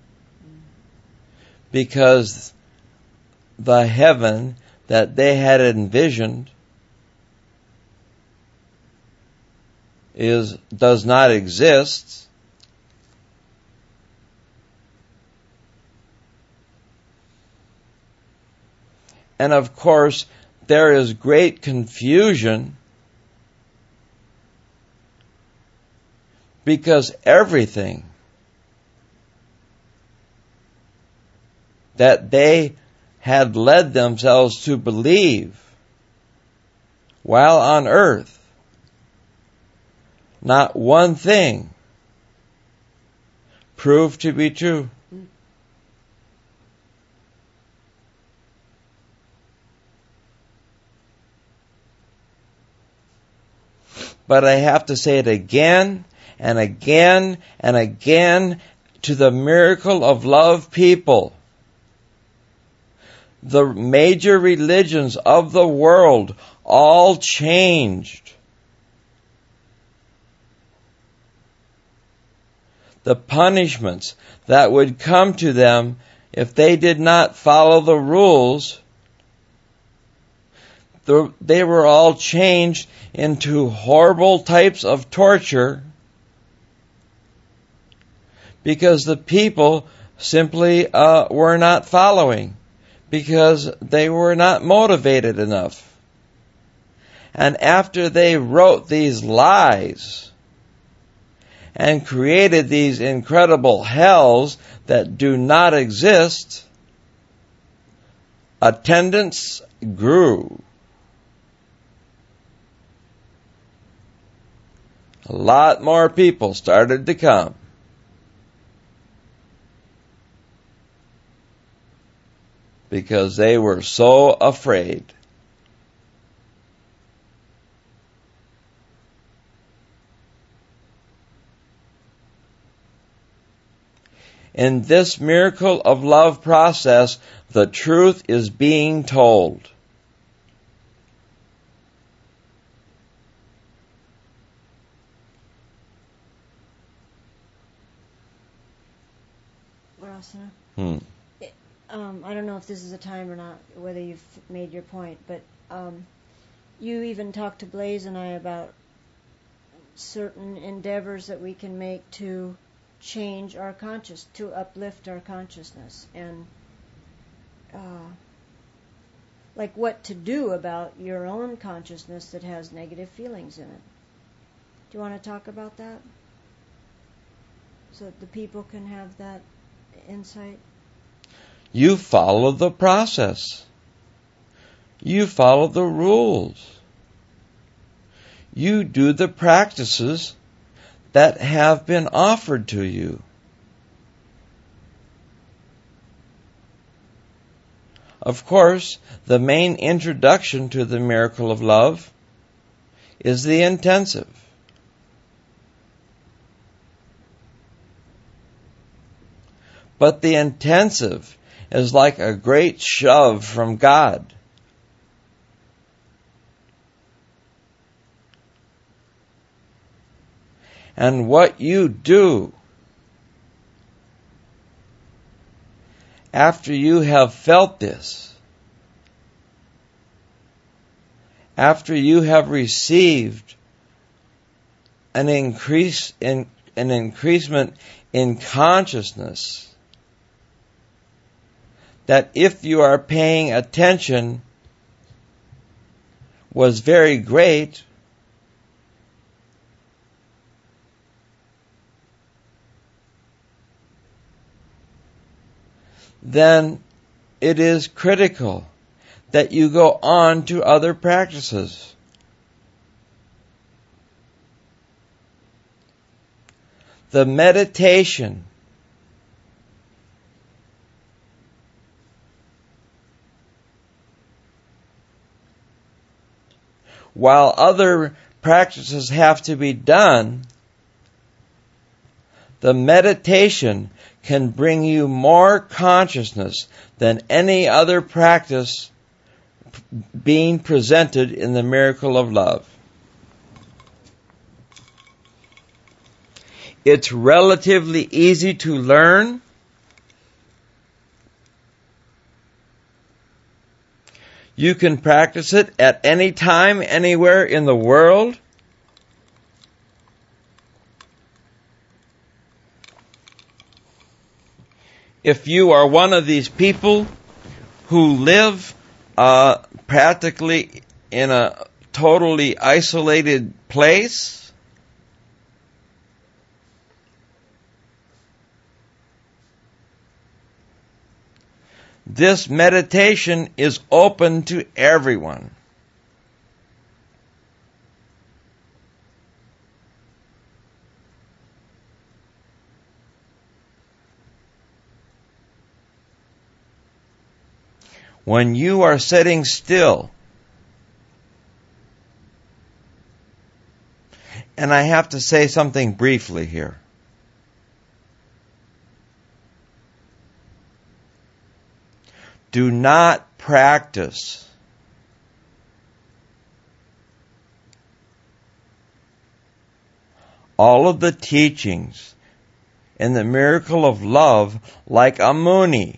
because the heaven that they had envisioned does not exist. And of course, there is great confusion because everything that they had led themselves to believe while on earth, not one thing proved to be true. But I have to say it again and again and again to the Miracle of Love people. The major religions of the world all changed. The punishments that would come to them if they did not follow the rules, they were all changed into horrible types of torture because the people simply were not following, because they were not motivated enough. And after they wrote these lies and created these incredible hells that do not exist, attendance grew. A lot more people started to come. Because they were so afraid. In this miracle of love process, the truth is being told. Rosana? I don't know if this is a time or not, whether you've made your point, but you even talked to Blaze and I about certain endeavors that we can make to change our to uplift our consciousness, and like what to do about your own consciousness that has negative feelings in it. Do you want to talk about that? So that the people can have that insight? You follow the process. You follow the rules. You do the practices that have been offered to you. Of course, the main introduction to the miracle of love is the intensive. But the intensive is like a great shove from God. And what you do after you have felt this, after you have received an increasement in consciousness, that if you are paying attention was very great, then it is critical that you go on to other practices. The meditation while other practices have to be done, the meditation can bring you more consciousness than any other practice being presented in the miracle of love. It's relatively easy to learn. You can practice it at any time, anywhere in the world. If you are one of these people who live practically in a totally isolated place, this meditation is open to everyone. When you are sitting still, and I have to say something briefly here. Do not practice all of the teachings in the miracle of love like a Muni.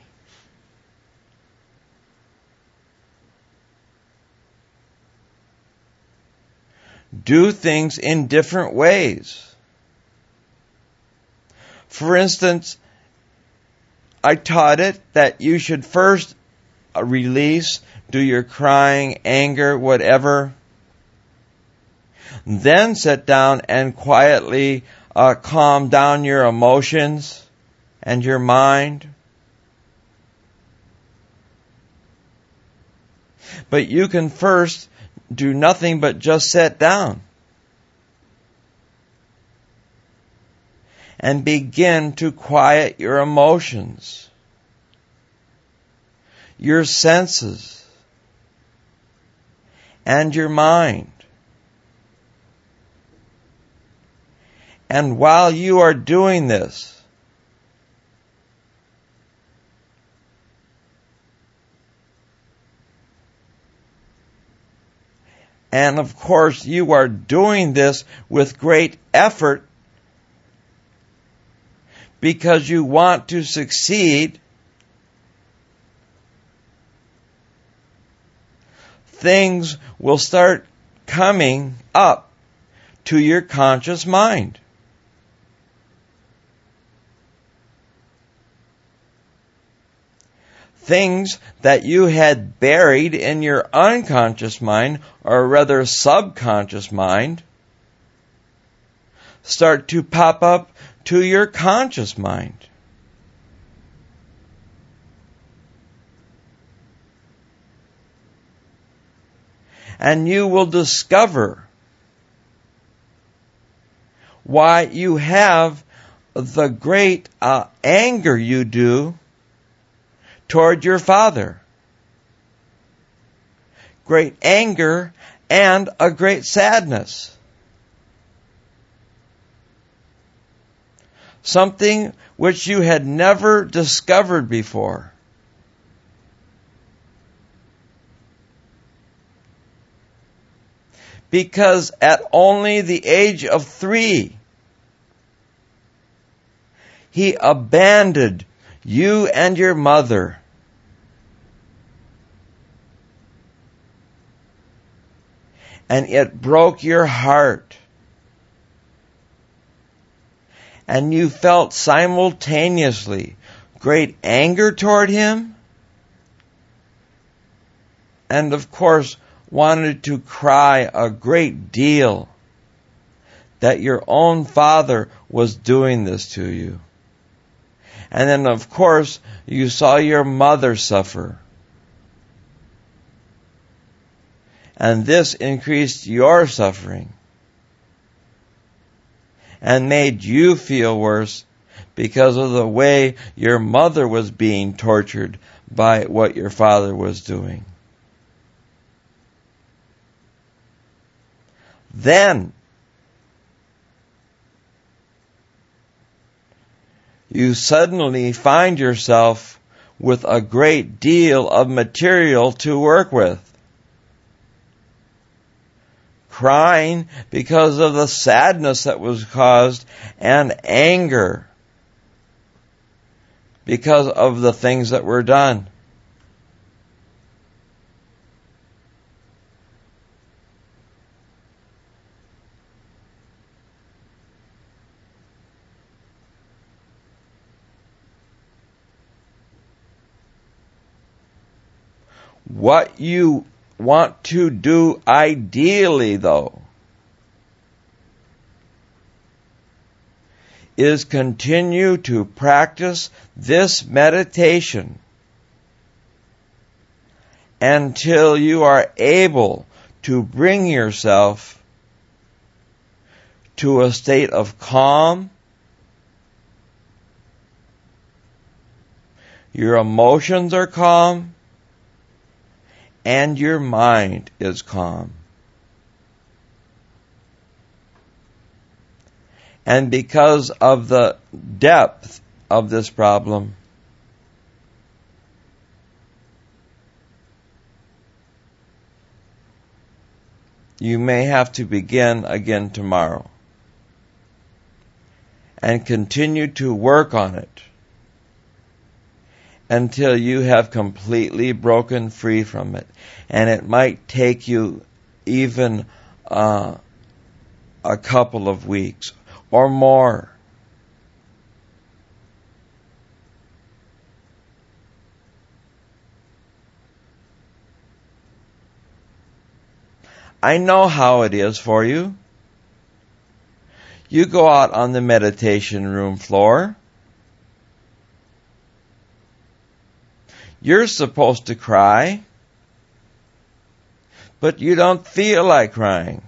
Do things in different ways. For instance, I taught it that you should first release, do your crying, anger, whatever. Then sit down and quietly calm down your emotions and your mind. But you can first do nothing but just sit down and begin to quiet your emotions, your senses, and your mind. And while you are doing this, and of course you are doing this with great effort because you want to succeed, things will start coming up to your conscious mind. Things that you had buried in your unconscious mind, or rather subconscious mind, start to pop up to your conscious mind. And you will discover why you have the great anger you do toward your father. Great anger and a great sadness. Something which you had never discovered before. Because at only the age of 3, he abandoned you and your mother. And it broke your heart. And you felt simultaneously great anger toward him, and of course wanted to cry a great deal that your own father was doing this to you. And then of course you saw your mother suffer. And this increased your suffering and made you feel worse because of the way your mother was being tortured by what your father was doing. Then you suddenly find yourself with a great deal of material to work with. Crying because of the sadness that was caused, and anger because of the things that were done. What you want to do ideally, though, is continue to practice this meditation until you are able to bring yourself to a state of calm. Your emotions are calm. And your mind is calm. And because of the depth of this problem, you may have to begin again tomorrow and continue to work on it until you have completely broken free from it. And it might take you even a couple of weeks or more. I know how it is for you. You go out on the meditation room floor. You're supposed to cry, but you don't feel like crying.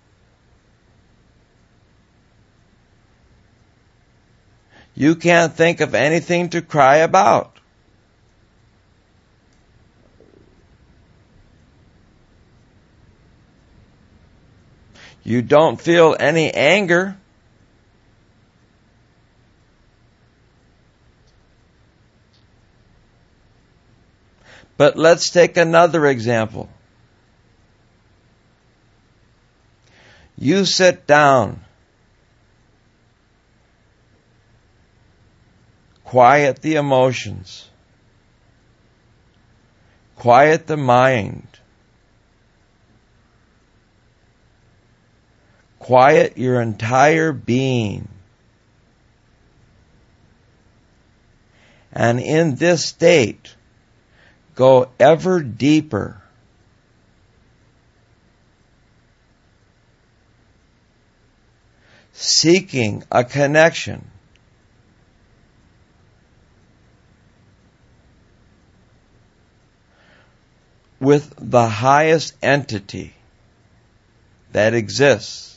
You can't think of anything to cry about. You don't feel any anger. But let's take another example. You sit down, quiet the emotions, quiet the mind, quiet your entire being. And in this state, go ever deeper. Seeking a connection with the highest entity that exists.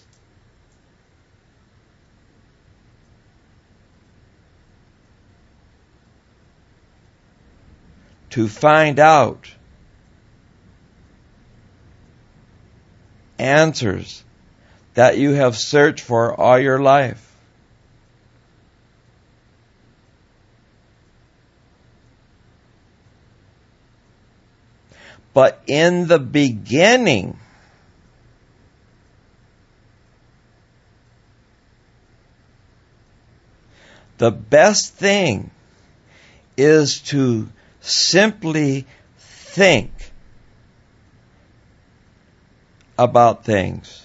To find out answers that you have searched for all your life. But in the beginning, the best thing is to simply think about things.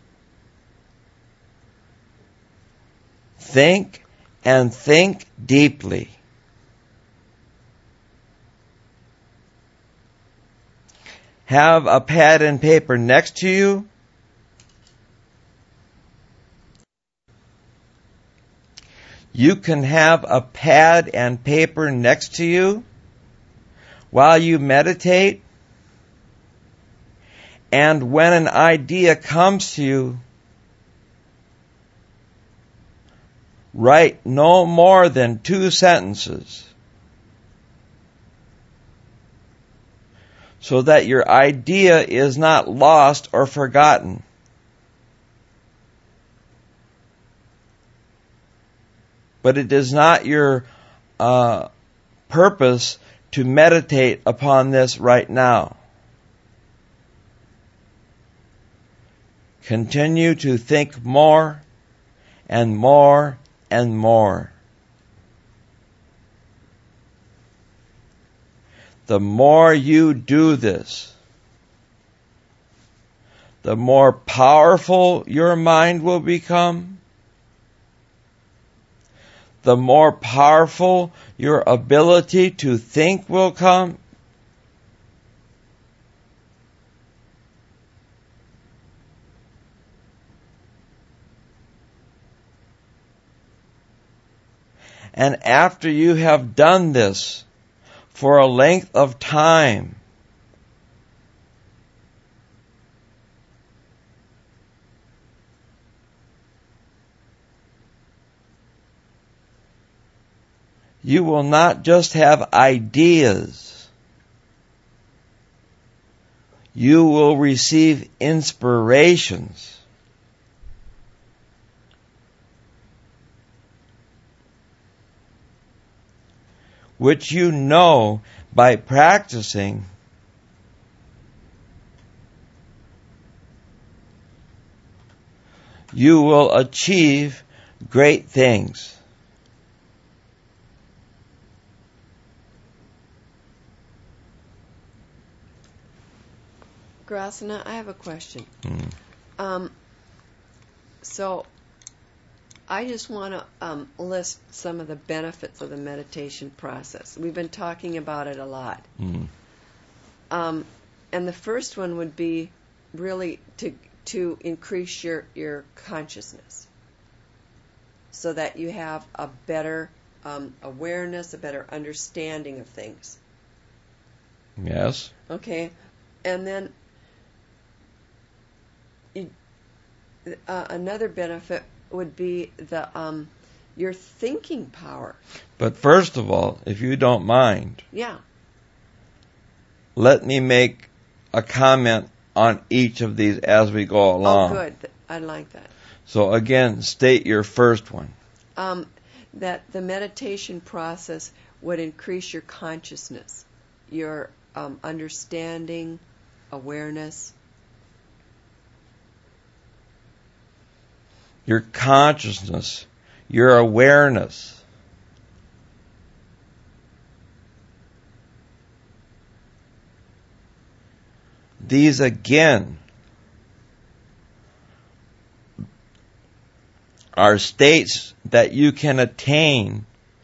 Think and think deeply. Have a pad and paper next to you. You can have a pad and paper next to you while you meditate. And when an idea comes to you, write no more than 2 sentences so that your idea is not lost or forgotten. But it is not your purpose to meditate upon this right now. Continue to think more and more and more. The more you do this, the more powerful your mind will become, the more powerful your ability to think will come. And after you have done this for a length of time, you will not just have ideas. You will receive inspirations. Which you know by practicing you will achieve great things. Grasana, I have a question. So I just want to list some of the benefits of the meditation process. We've been talking about it a lot. And the first one would be really to increase your consciousness, so that you have a better awareness, a better understanding of things. Yes. Okay, and then another benefit would be your thinking power. But first of all, if you don't mind, Yeah. let me make a comment on each of these as we go along. Oh, good. I like that. So again, state your first one. That the meditation process would increase your consciousness, your understanding, awareness. Your consciousness, your awareness. These again are states that you can attain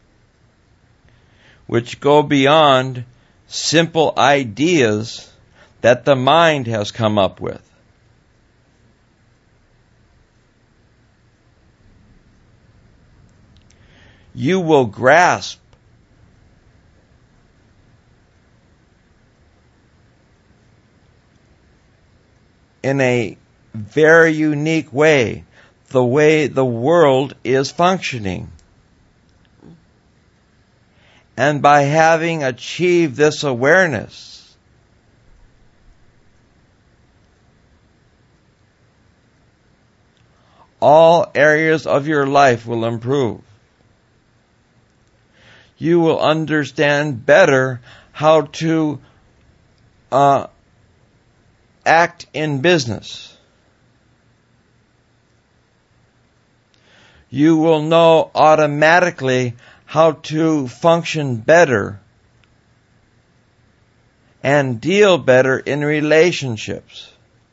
which go beyond simple ideas that the mind has come up with. You will grasp in a very unique way the world is functioning. And by having achieved this awareness, all areas of your life will improve. You will understand better how to act in business. You will know automatically how to function better and deal better in relationships.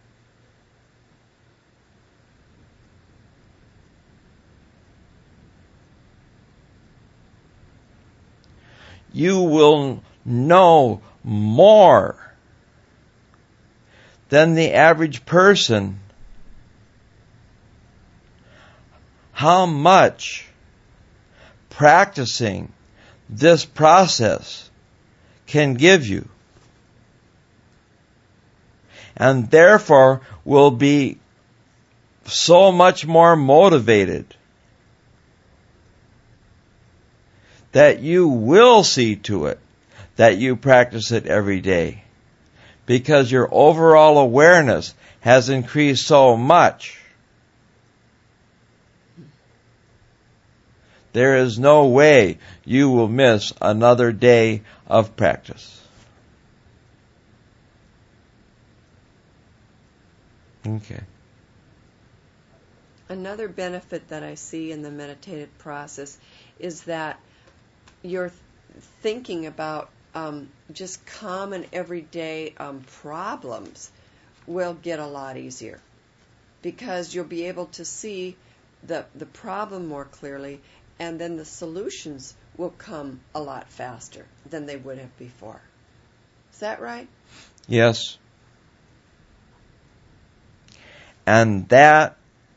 You will know more than the average person how much practicing this process can give you, and therefore will be so much more motivated that you will see to it that you practice it every day, because your overall awareness has increased so much. There is no way you will miss another day of practice. Okay. Another benefit that I see in the meditative process is that you're thinking about just common everyday problems will get a lot easier, because you'll be able to see the problem more clearly, and then the solutions will come a lot faster than they would have before. Is that right? Yes. And that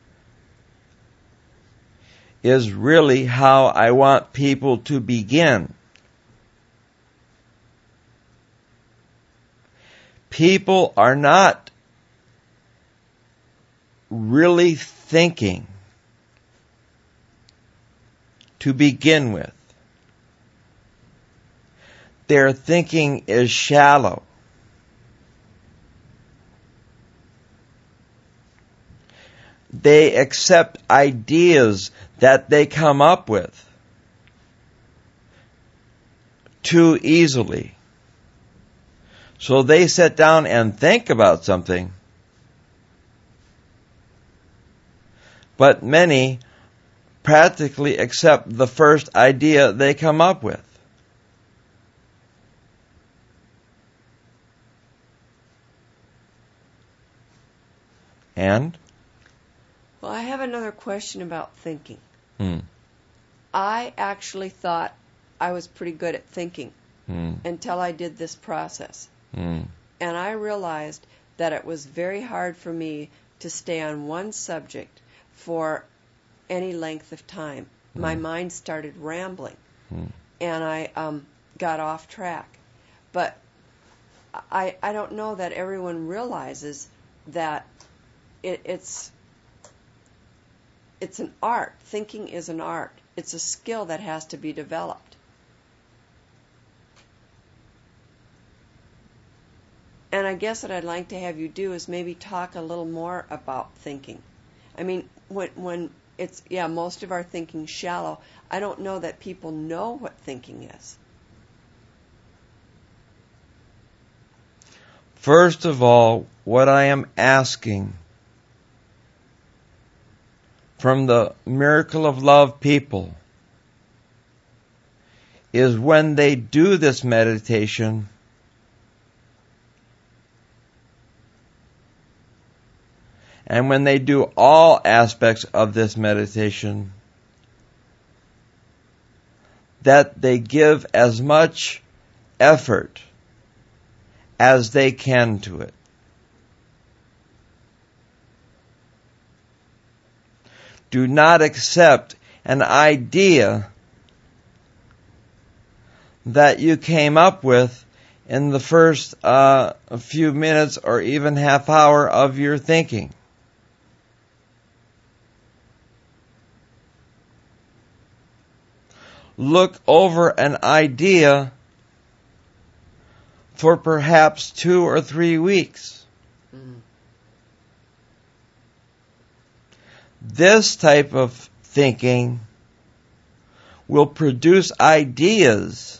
is really how I want people to begin. People are not really thinking to begin with. Their thinking is shallow. They accept ideas that they come up with too easily. So they sit down and think about something, but many practically accept the first idea they come up with. And? Well, I have another question about thinking. I actually thought I was pretty good at thinking until I did this process. And I realized that it was very hard for me to stay on one subject for any length of time. My mind started rambling, and I got off track. But I don't know that everyone realizes that it's an art. Thinking is an art. It's a skill that has to be developed. And I guess what I'd like to have you do is maybe talk a little more about thinking. I mean, when it's, most of our thinking's shallow, I don't know that people know what thinking is. First of all, what I am asking from the Miracle of Love people is when they do this meditation, and when they do all aspects of this meditation, that they give as much effort as they can to it. Do not accept an idea that you came up with in the first few minutes or even half hour of your thinking. Look over an idea for perhaps 2 or 3 weeks. This type of thinking will produce ideas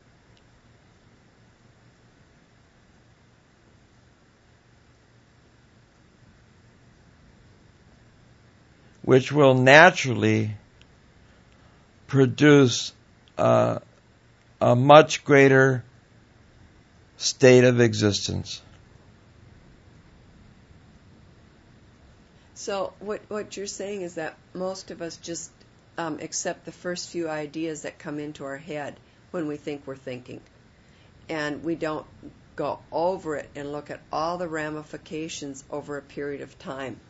which will naturally produce a much greater state of existence. So what you're saying is that most of us just accept the first few ideas that come into our head when we think we're thinking. And we don't go over it and look at all the ramifications over a period of time.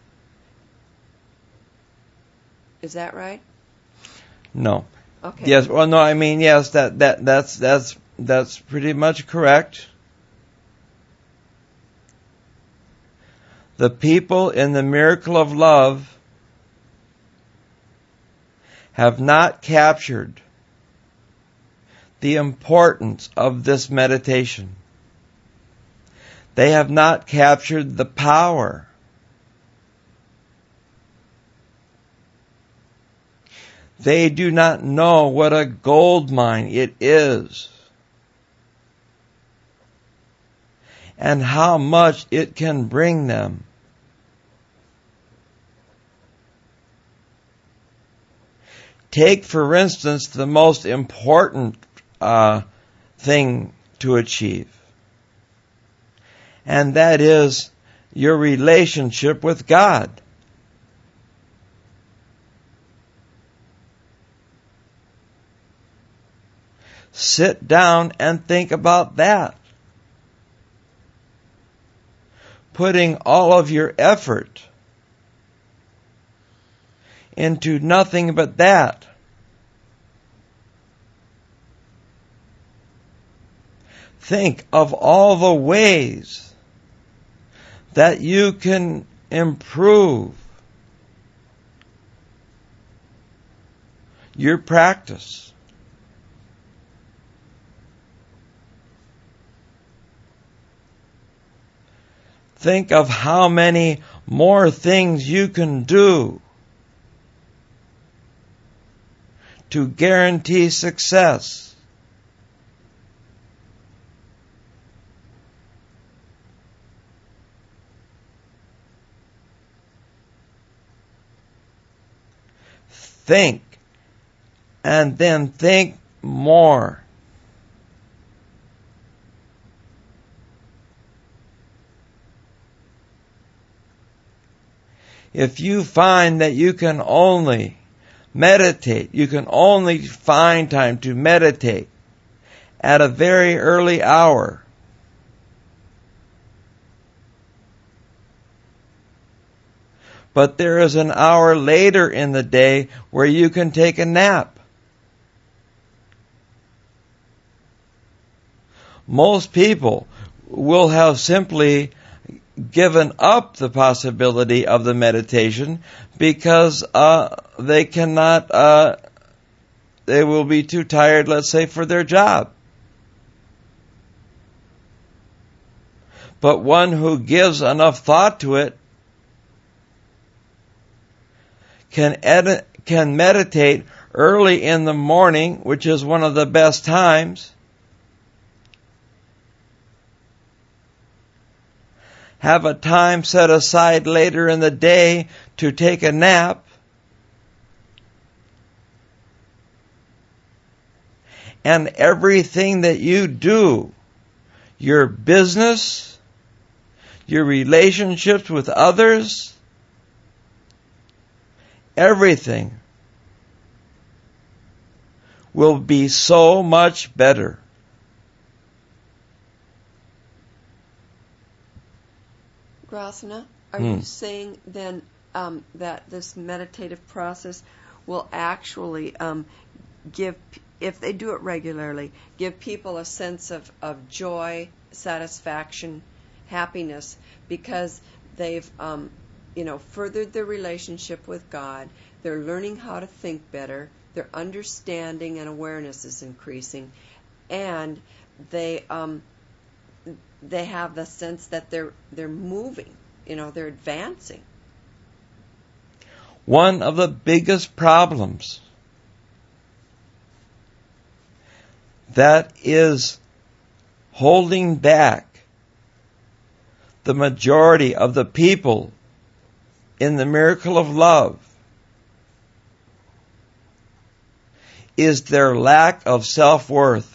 Is that right? No. Okay. Yes. Well, no. I mean, yes. That's pretty much correct. The people in the Miracle of Love have not captured the importance of this meditation. They have not captured the power. They do not know what a gold mine it is, and how much it can bring them. Take, for instance, the most important thing to achieve, and that is your relationship with God. Sit down and think about that. Putting all of your effort into nothing but that. Think of all the ways that you can improve your practice. Think of how many more things you can do to guarantee success. Think, and then think more. If you find that you can only meditate, you can only find time to meditate at a very early hour, but there is an hour later in the day where you can take a nap. Most people will have simply given up the possibility of the meditation because they cannot, they will be too tired, let's say, for their job. But one who gives enough thought to it can meditate early in the morning, which is one of the best times. Have a time set aside later in the day to take a nap. And everything that you do, your business, your relationships with others, everything will be so much better. Grasana, are you saying then that this meditative process will actually give, if they do it regularly, give people a sense of joy, satisfaction, happiness, because they've furthered their relationship with God, they're learning how to think better, their understanding and awareness is increasing, and they have the sense that they're moving, they're advancing. One of the biggest problems that is holding back the majority of the people in the miracle of love is their lack of self-worth.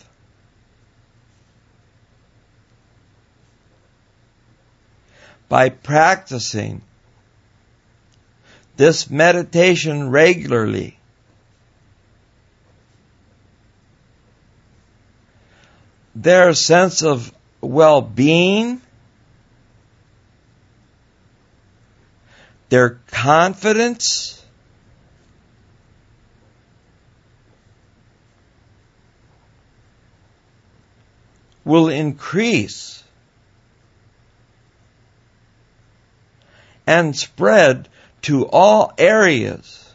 By practicing this meditation regularly, their sense of well-being, their confidence, will increase and spread to all areas.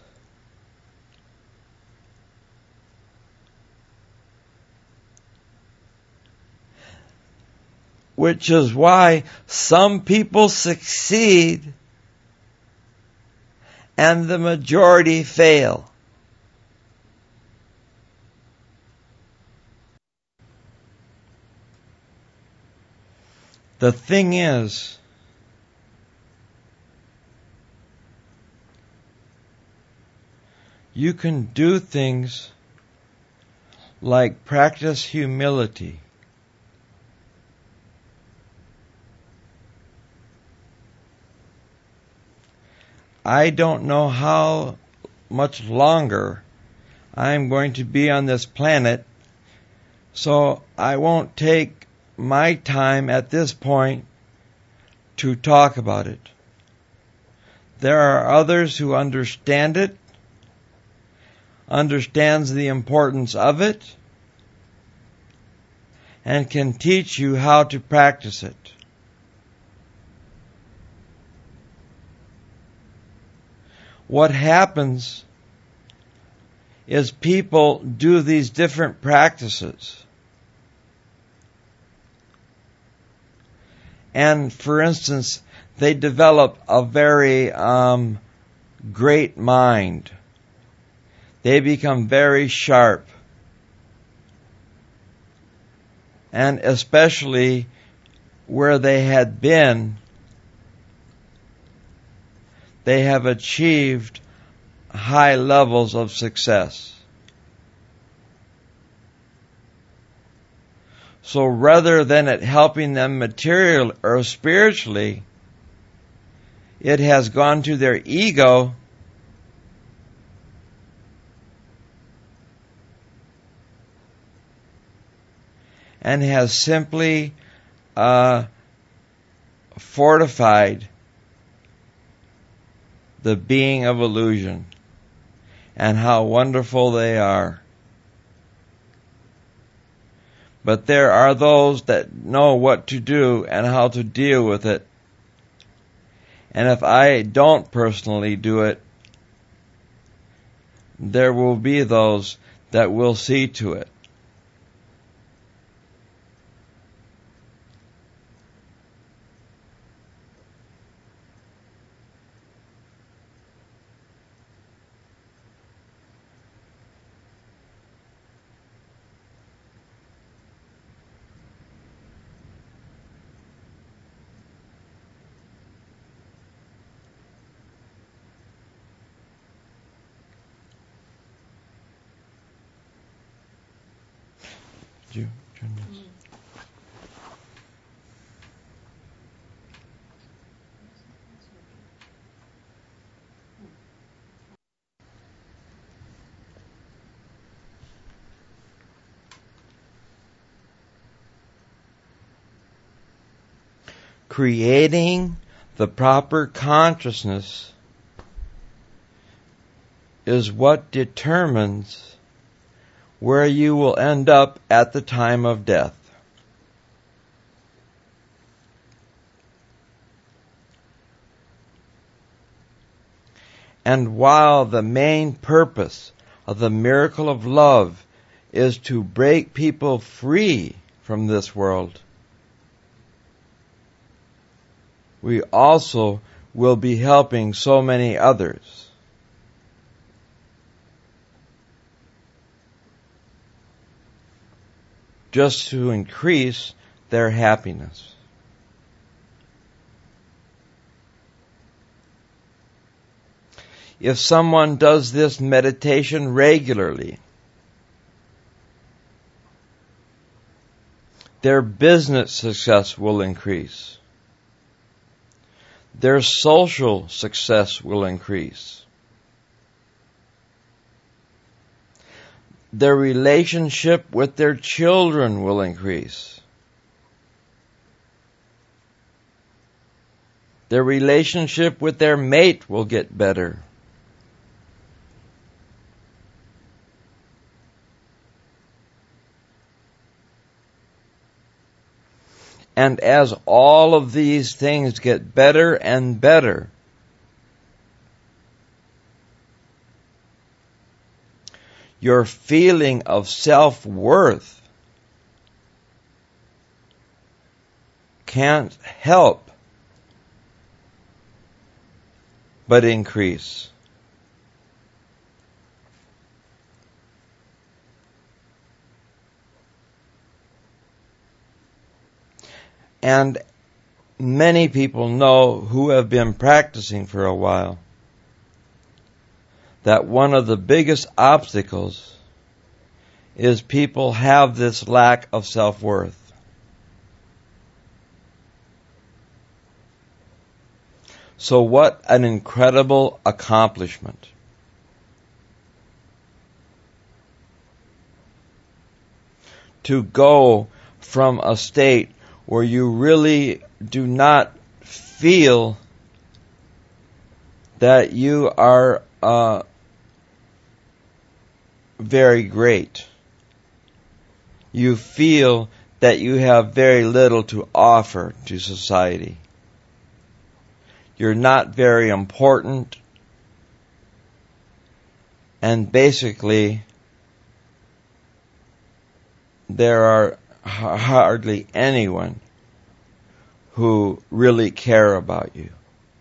Which is why some people succeed and the majority fail. The thing is, you can do things like practice humility. I don't know how much longer I'm going to be on this planet, so I won't take my time at this point to talk about it. There are others who understand it, understands the importance of it, and can teach you how to practice it. What happens is people do these different practices. And for instance, they develop a very great mind. They become very sharp. And especially where they had been, they have achieved high levels of success. So rather than it helping them materially or spiritually, it has gone to their ego and has simply fortified the being of illusion and how wonderful they are. But there are those that know what to do and how to deal with it. And if I don't personally do it, there will be those that will see to it. Did you turn this? Creating the proper consciousness is what determines where you will end up at the time of death. And while the main purpose of the miracle of love is to break people free from this world, we also will be helping so many others. Just to increase their happiness. If someone does this meditation regularly, their business success will increase. Their social success will increase. Their relationship with their children will increase. Their relationship with their mate will get better. And as all of these things get better and better, your feeling of self-worth can't help but increase. And many people know who have been practicing for a while that one of the biggest obstacles is people have this lack of self-worth. So what an incredible accomplishment. To go from a state where you really do not feel that you are very great. You feel that you have very little to offer to society. You're not very important, and basically there are hardly anyone who really care about you.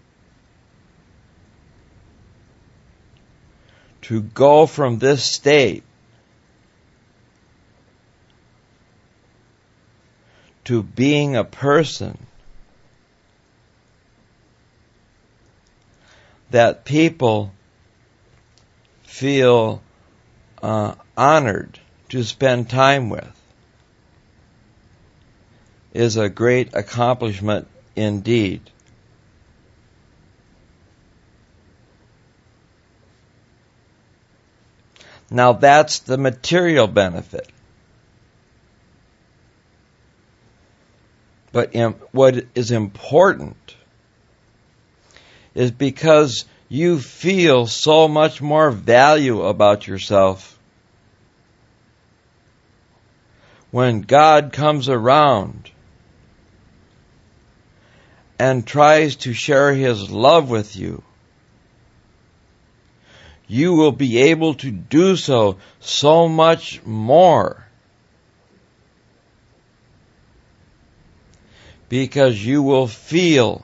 To go from this state to being a person that people feel honored to spend time with is a great accomplishment indeed. Now that's the material benefit. But what is important is because you feel so much more value about yourself. When God comes around and tries to share His love with you, you will be able to do so much more, because you will feel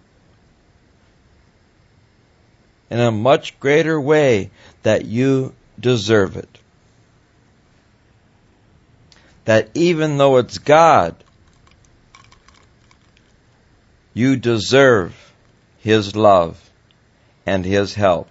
in a much greater way that you deserve it. That even though it's God, you deserve His love and His help.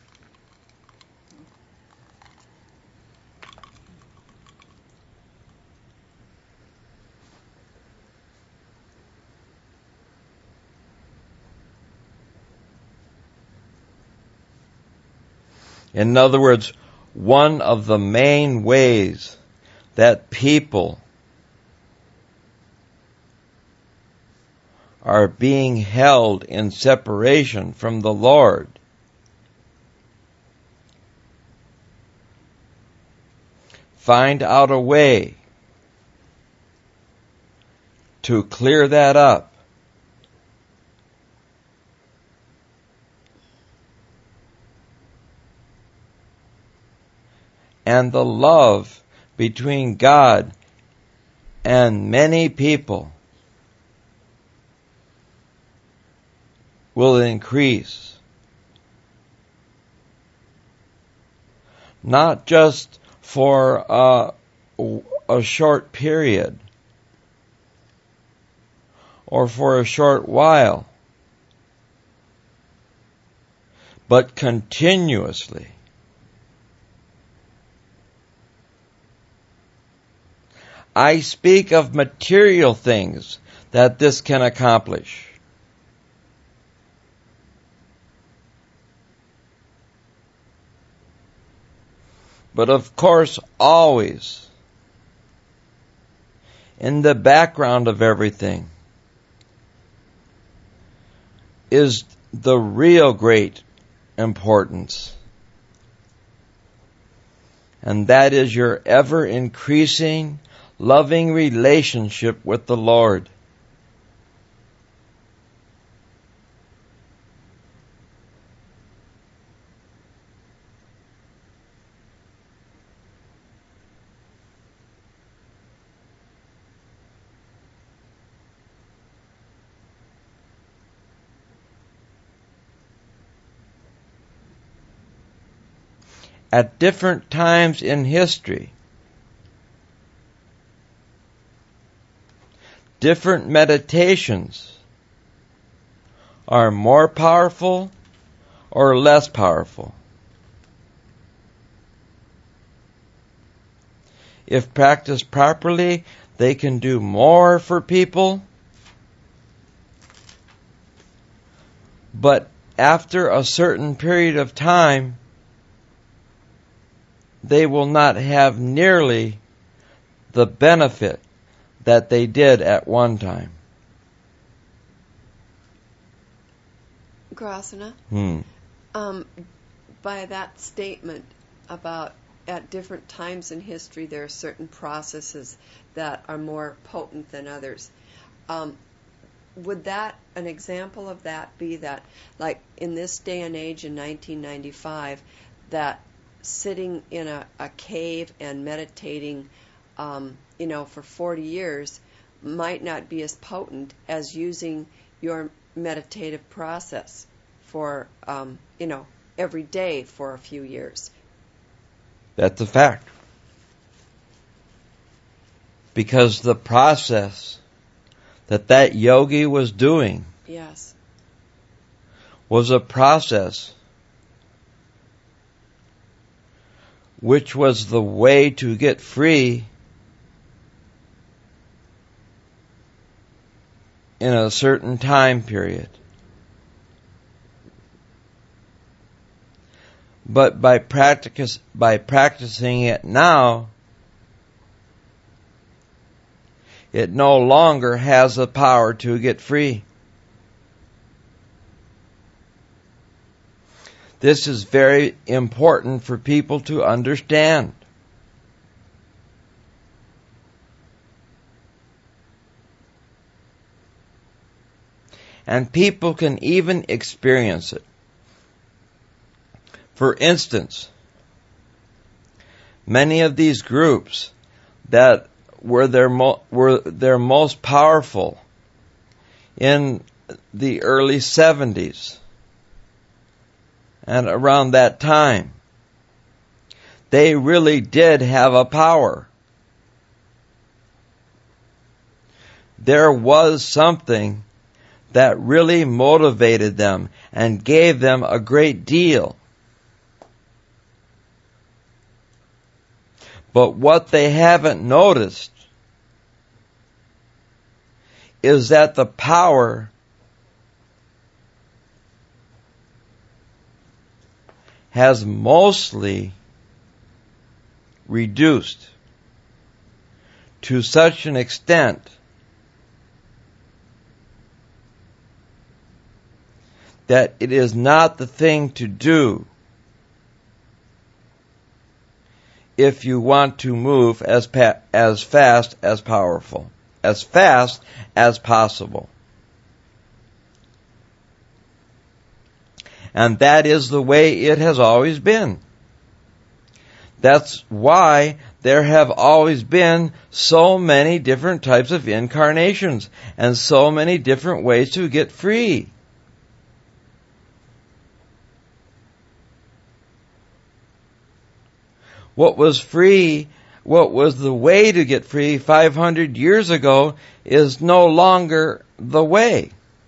In other words, one of the main ways that people are being held in separation from the Lord find out a way to clear that up. And the love between God and many people will increase. Not just for a short period or for a short while, but continuously. I speak of material things that this can accomplish. But of course, always, in the background of everything, is the real great importance. And that is your ever-increasing, loving relationship with the Lord. At different times in history, different meditations are more powerful or less powerful. If practiced properly, they can do more for people. But after a certain period of time, they will not have nearly the benefit that they did at one time. Grasana, by that statement about at different times in history there are certain processes that are more potent than others, would that, an example of that be that, like in this day and age in 1995, that sitting in a cave and meditating, for 40 years might not be as potent as using your meditative process for, every day for a few years? That's a fact. Because the process that yogi was doing, yes, was a process which was the way to get free in a certain time period. But by practicing it now, it no longer has the power to get free. This is very important for people to understand. And people can even experience it. For instance, many of these groups that were their most powerful in the early 70s and around that time, they really did have a power. There was something that really motivated them and gave them a great deal. But what they haven't noticed is that the power has mostly reduced to such an extent that it is not the thing to do if you want to move as fast as possible. And that is the way it has always been. That's why there have always been so many different types of incarnations and so many different ways to get free. What was the way to get free 500 years ago is no longer the way.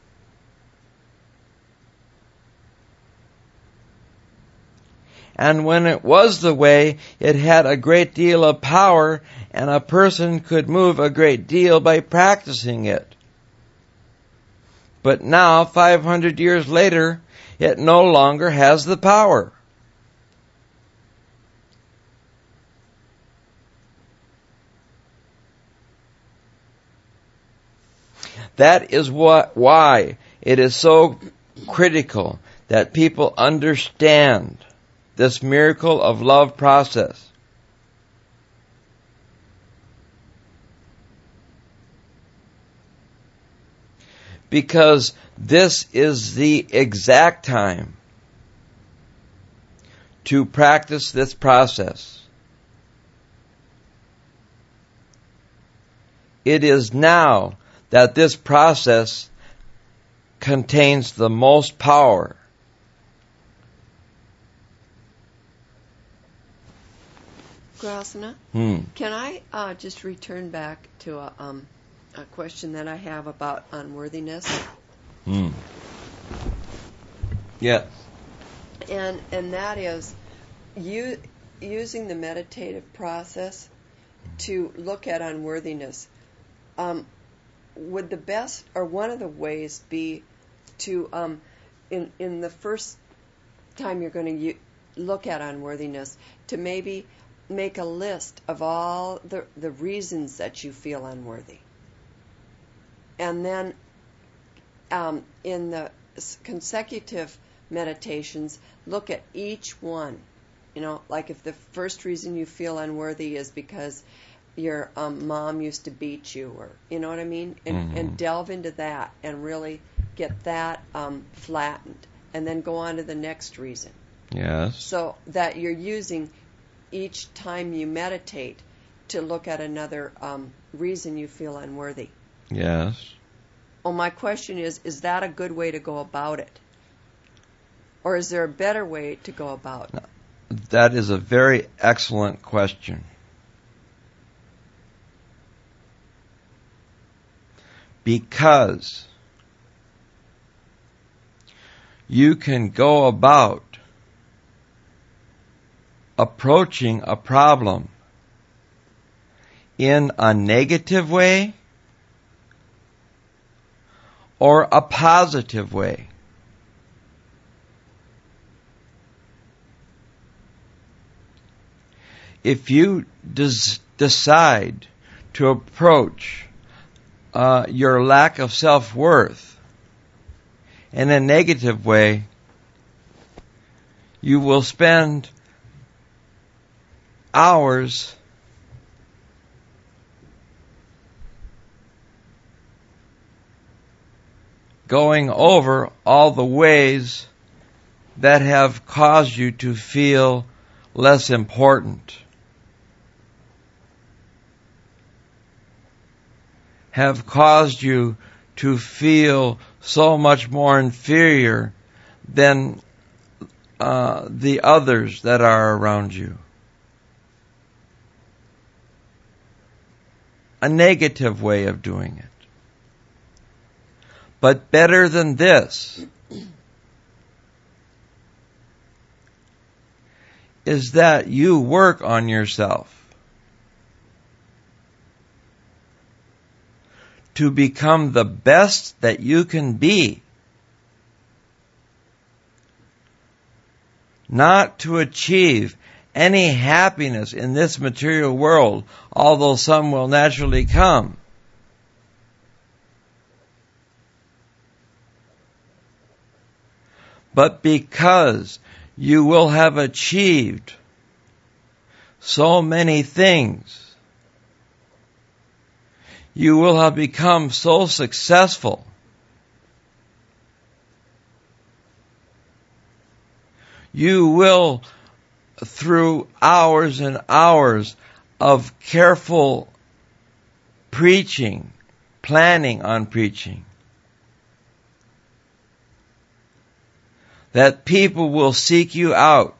And when it was the way, it had a great deal of power, and a person could move a great deal by practicing it. But now, 500 years later, it no longer has the power. That is why it is so critical that people understand this miracle of love process. Because this is the exact time to practice this process. It is now that this process contains the most power. Grasna, can I just return back to a question that I have about unworthiness? Yes. And that is using the meditative process to look at unworthiness. Would the best or one of the ways be to in the first time you're going to look at unworthiness, to maybe make a list of all the reasons that you feel unworthy, and then in the consecutive meditations look at each one. Like if the first reason you feel unworthy is because your mom used to beat you, or you know what I mean, and delve into that and really get that flattened, and then go on to the next reason. Yes. So that you're using each time you meditate to look at another reason you feel unworthy. Yes. Well, my question is that a good way to go about it? Or is there a better way to go about it? That is a very excellent question. Because you can go about approaching a problem in a negative way or a positive way. If you decide to approach your lack of self-worth in a negative way, you will spend hours going over all the ways that have caused you to feel less important, have caused you to feel so much more inferior than the others that are around you. A negative way of doing it. But better than this is that you work on yourself to become the best that you can be, not to achieve any happiness in this material world, although some will naturally come. But because you will have achieved so many things, you will have become so successful, you will, through hours and hours of careful preaching, planning on preaching, that people will seek you out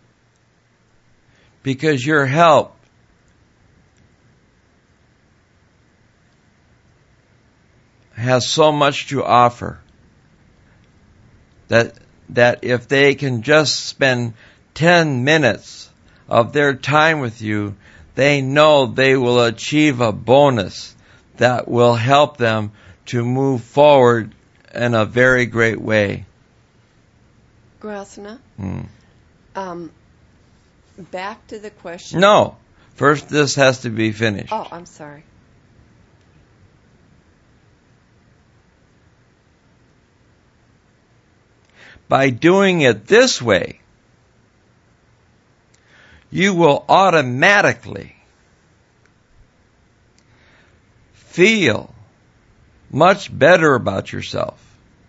because your help has so much to offer that if they can just spend 10 minutes of their time with you, they know they will achieve a bonus that will help them to move forward in a very great way. Grasna, back to the question. No. First, this has to be finished. Oh, I'm sorry. By doing it this way, you will automatically feel much better about yourself.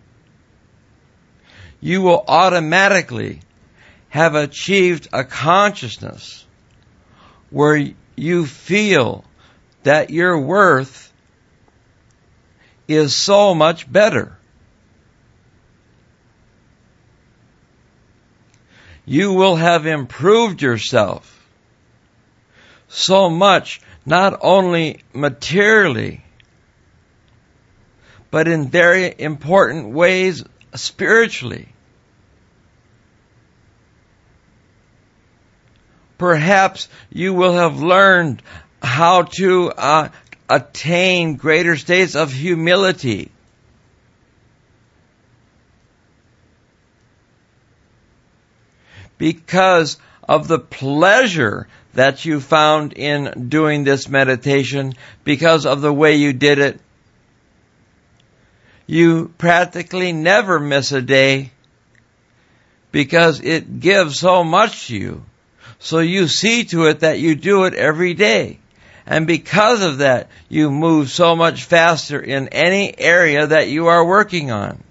You will automatically have achieved a consciousness where you feel that your worth is so much better. You will have improved yourself so much, not only materially, but in very important ways spiritually. Perhaps you will have learned how to attain greater states of humility. Because of the pleasure that you found in doing this meditation, because of the way you did it, you practically never miss a day because it gives so much to you. So you see to it that you do it every day. And because of that, you move so much faster in any area that you are working on.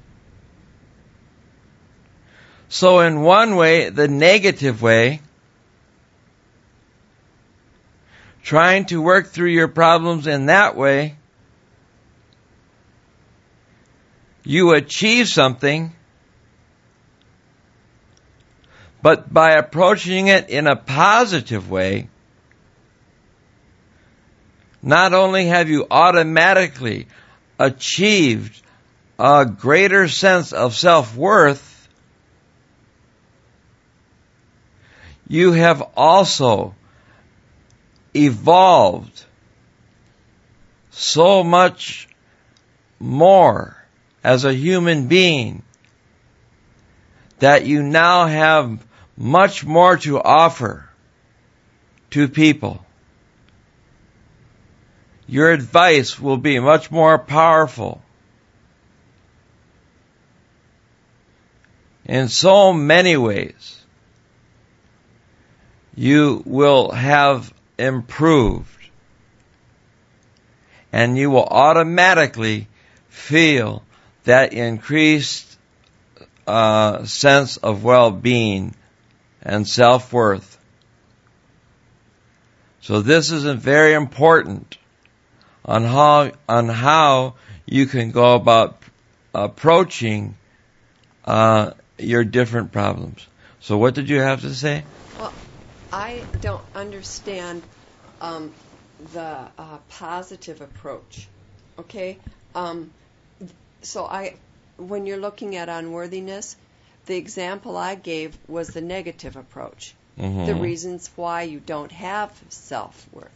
So in one way, the negative way, trying to work through your problems in that way, you achieve something, but by approaching it in a positive way, not only have you automatically achieved a greater sense of self-worth, you have also evolved so much more as a human being that you now have much more to offer to people. Your advice will be much more powerful. In so many ways. you will have improved. And you will automatically feel that increased sense of well-being and self-worth. So this is very important on how you can go about approaching your different problems. So what did you have to say? Well, I don't understand the positive approach. Okay? So when you're looking at unworthiness, the example I gave was the negative approach. Mm-hmm. The reasons why you don't have self-worth.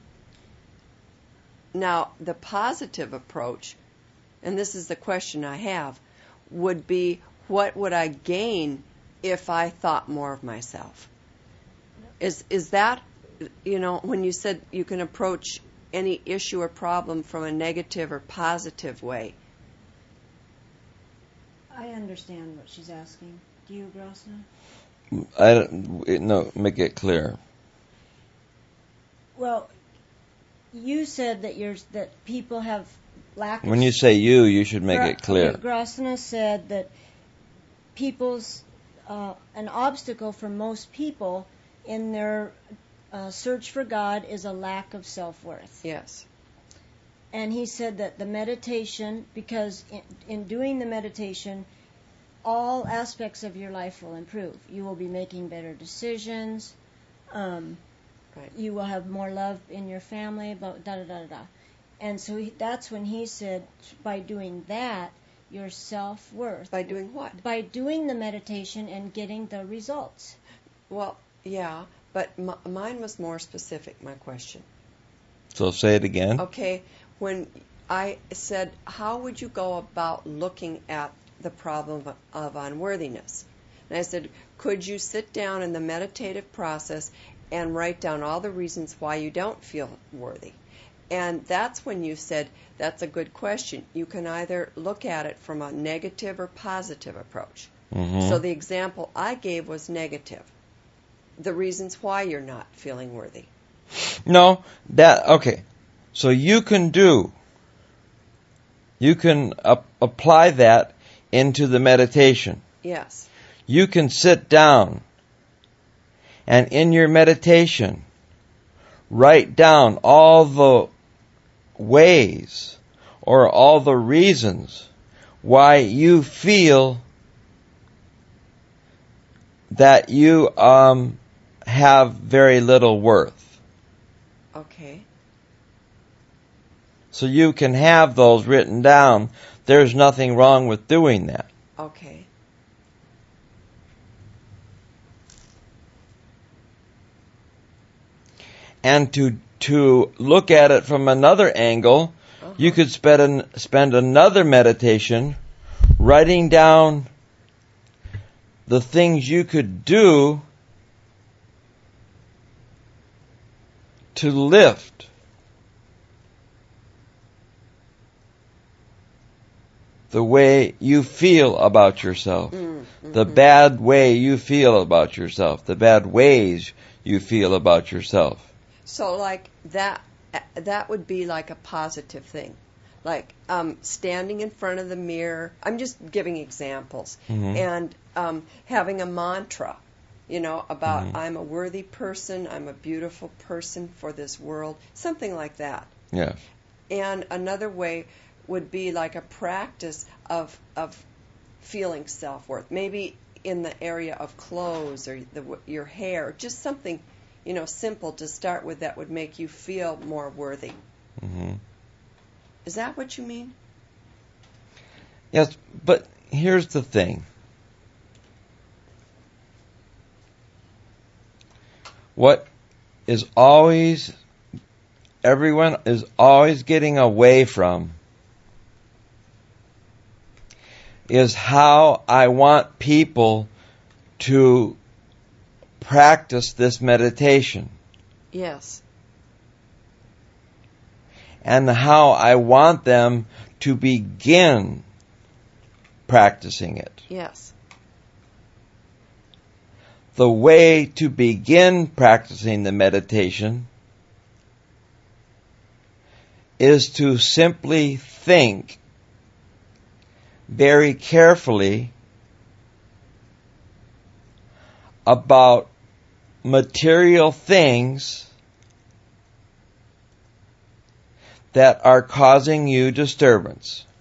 Now, the positive approach, and this is the question I have, would be, what would I gain if I thought more of myself? Is that, when you said you can approach any issue or problem from a negative or positive way? I understand what she's asking. Do you, Grosna? No, make it clear. Well, you said that people have lack of... When you say you should make it clear. Okay, Grosna said that an obstacle for most people in their search for God is a lack of self-worth. Yes. And he said that the meditation, because in doing the meditation, all aspects of your life will improve. You will be making better decisions. Right. You will have more love in your family. Da-da-da-da-da. And so that's when he said, by doing that, your self-worth. By doing what? By doing the meditation and getting the results. Well, yeah, but mine was more specific, my question. So say it again. Okay, when I said, how would you go about looking at the problem of unworthiness? And I said, could you sit down in the meditative process and write down all the reasons why you don't feel worthy? And that's when you said, that's a good question. You can either look at it from a negative or positive approach. Mm-hmm. So the example I gave was negative. The reasons why you're not feeling worthy. No, okay. So you can apply that into the meditation. Yes. You can sit down and in your meditation write down all the ways or all the reasons why you feel that you have very little worth. Okay. So you can have those written down. There's nothing wrong with doing that. Okay. And to look at it from another angle, you could spend another meditation writing down the things you could do to lift the way you feel about yourself, the bad way you feel about yourself, the bad ways you feel about yourself. So like that would be like a positive thing. Like standing in front of the mirror. I'm just giving examples. Mm-hmm. And having a mantra, about I'm a worthy person, I'm a beautiful person for this world, something like that. Yeah. And another way would be like a practice of feeling self-worth. Maybe in the area of clothes or your hair, just something, simple to start with that would make you feel more worthy. Mm-hmm. Is that what you mean? Yes, but here's the thing. What is always, everyone is always getting away from is how I want people to practice this meditation. Yes. And how I want them to begin practicing it. Yes. the way to begin practicing the meditation is to simply think very carefully about material things that are causing you disturbance.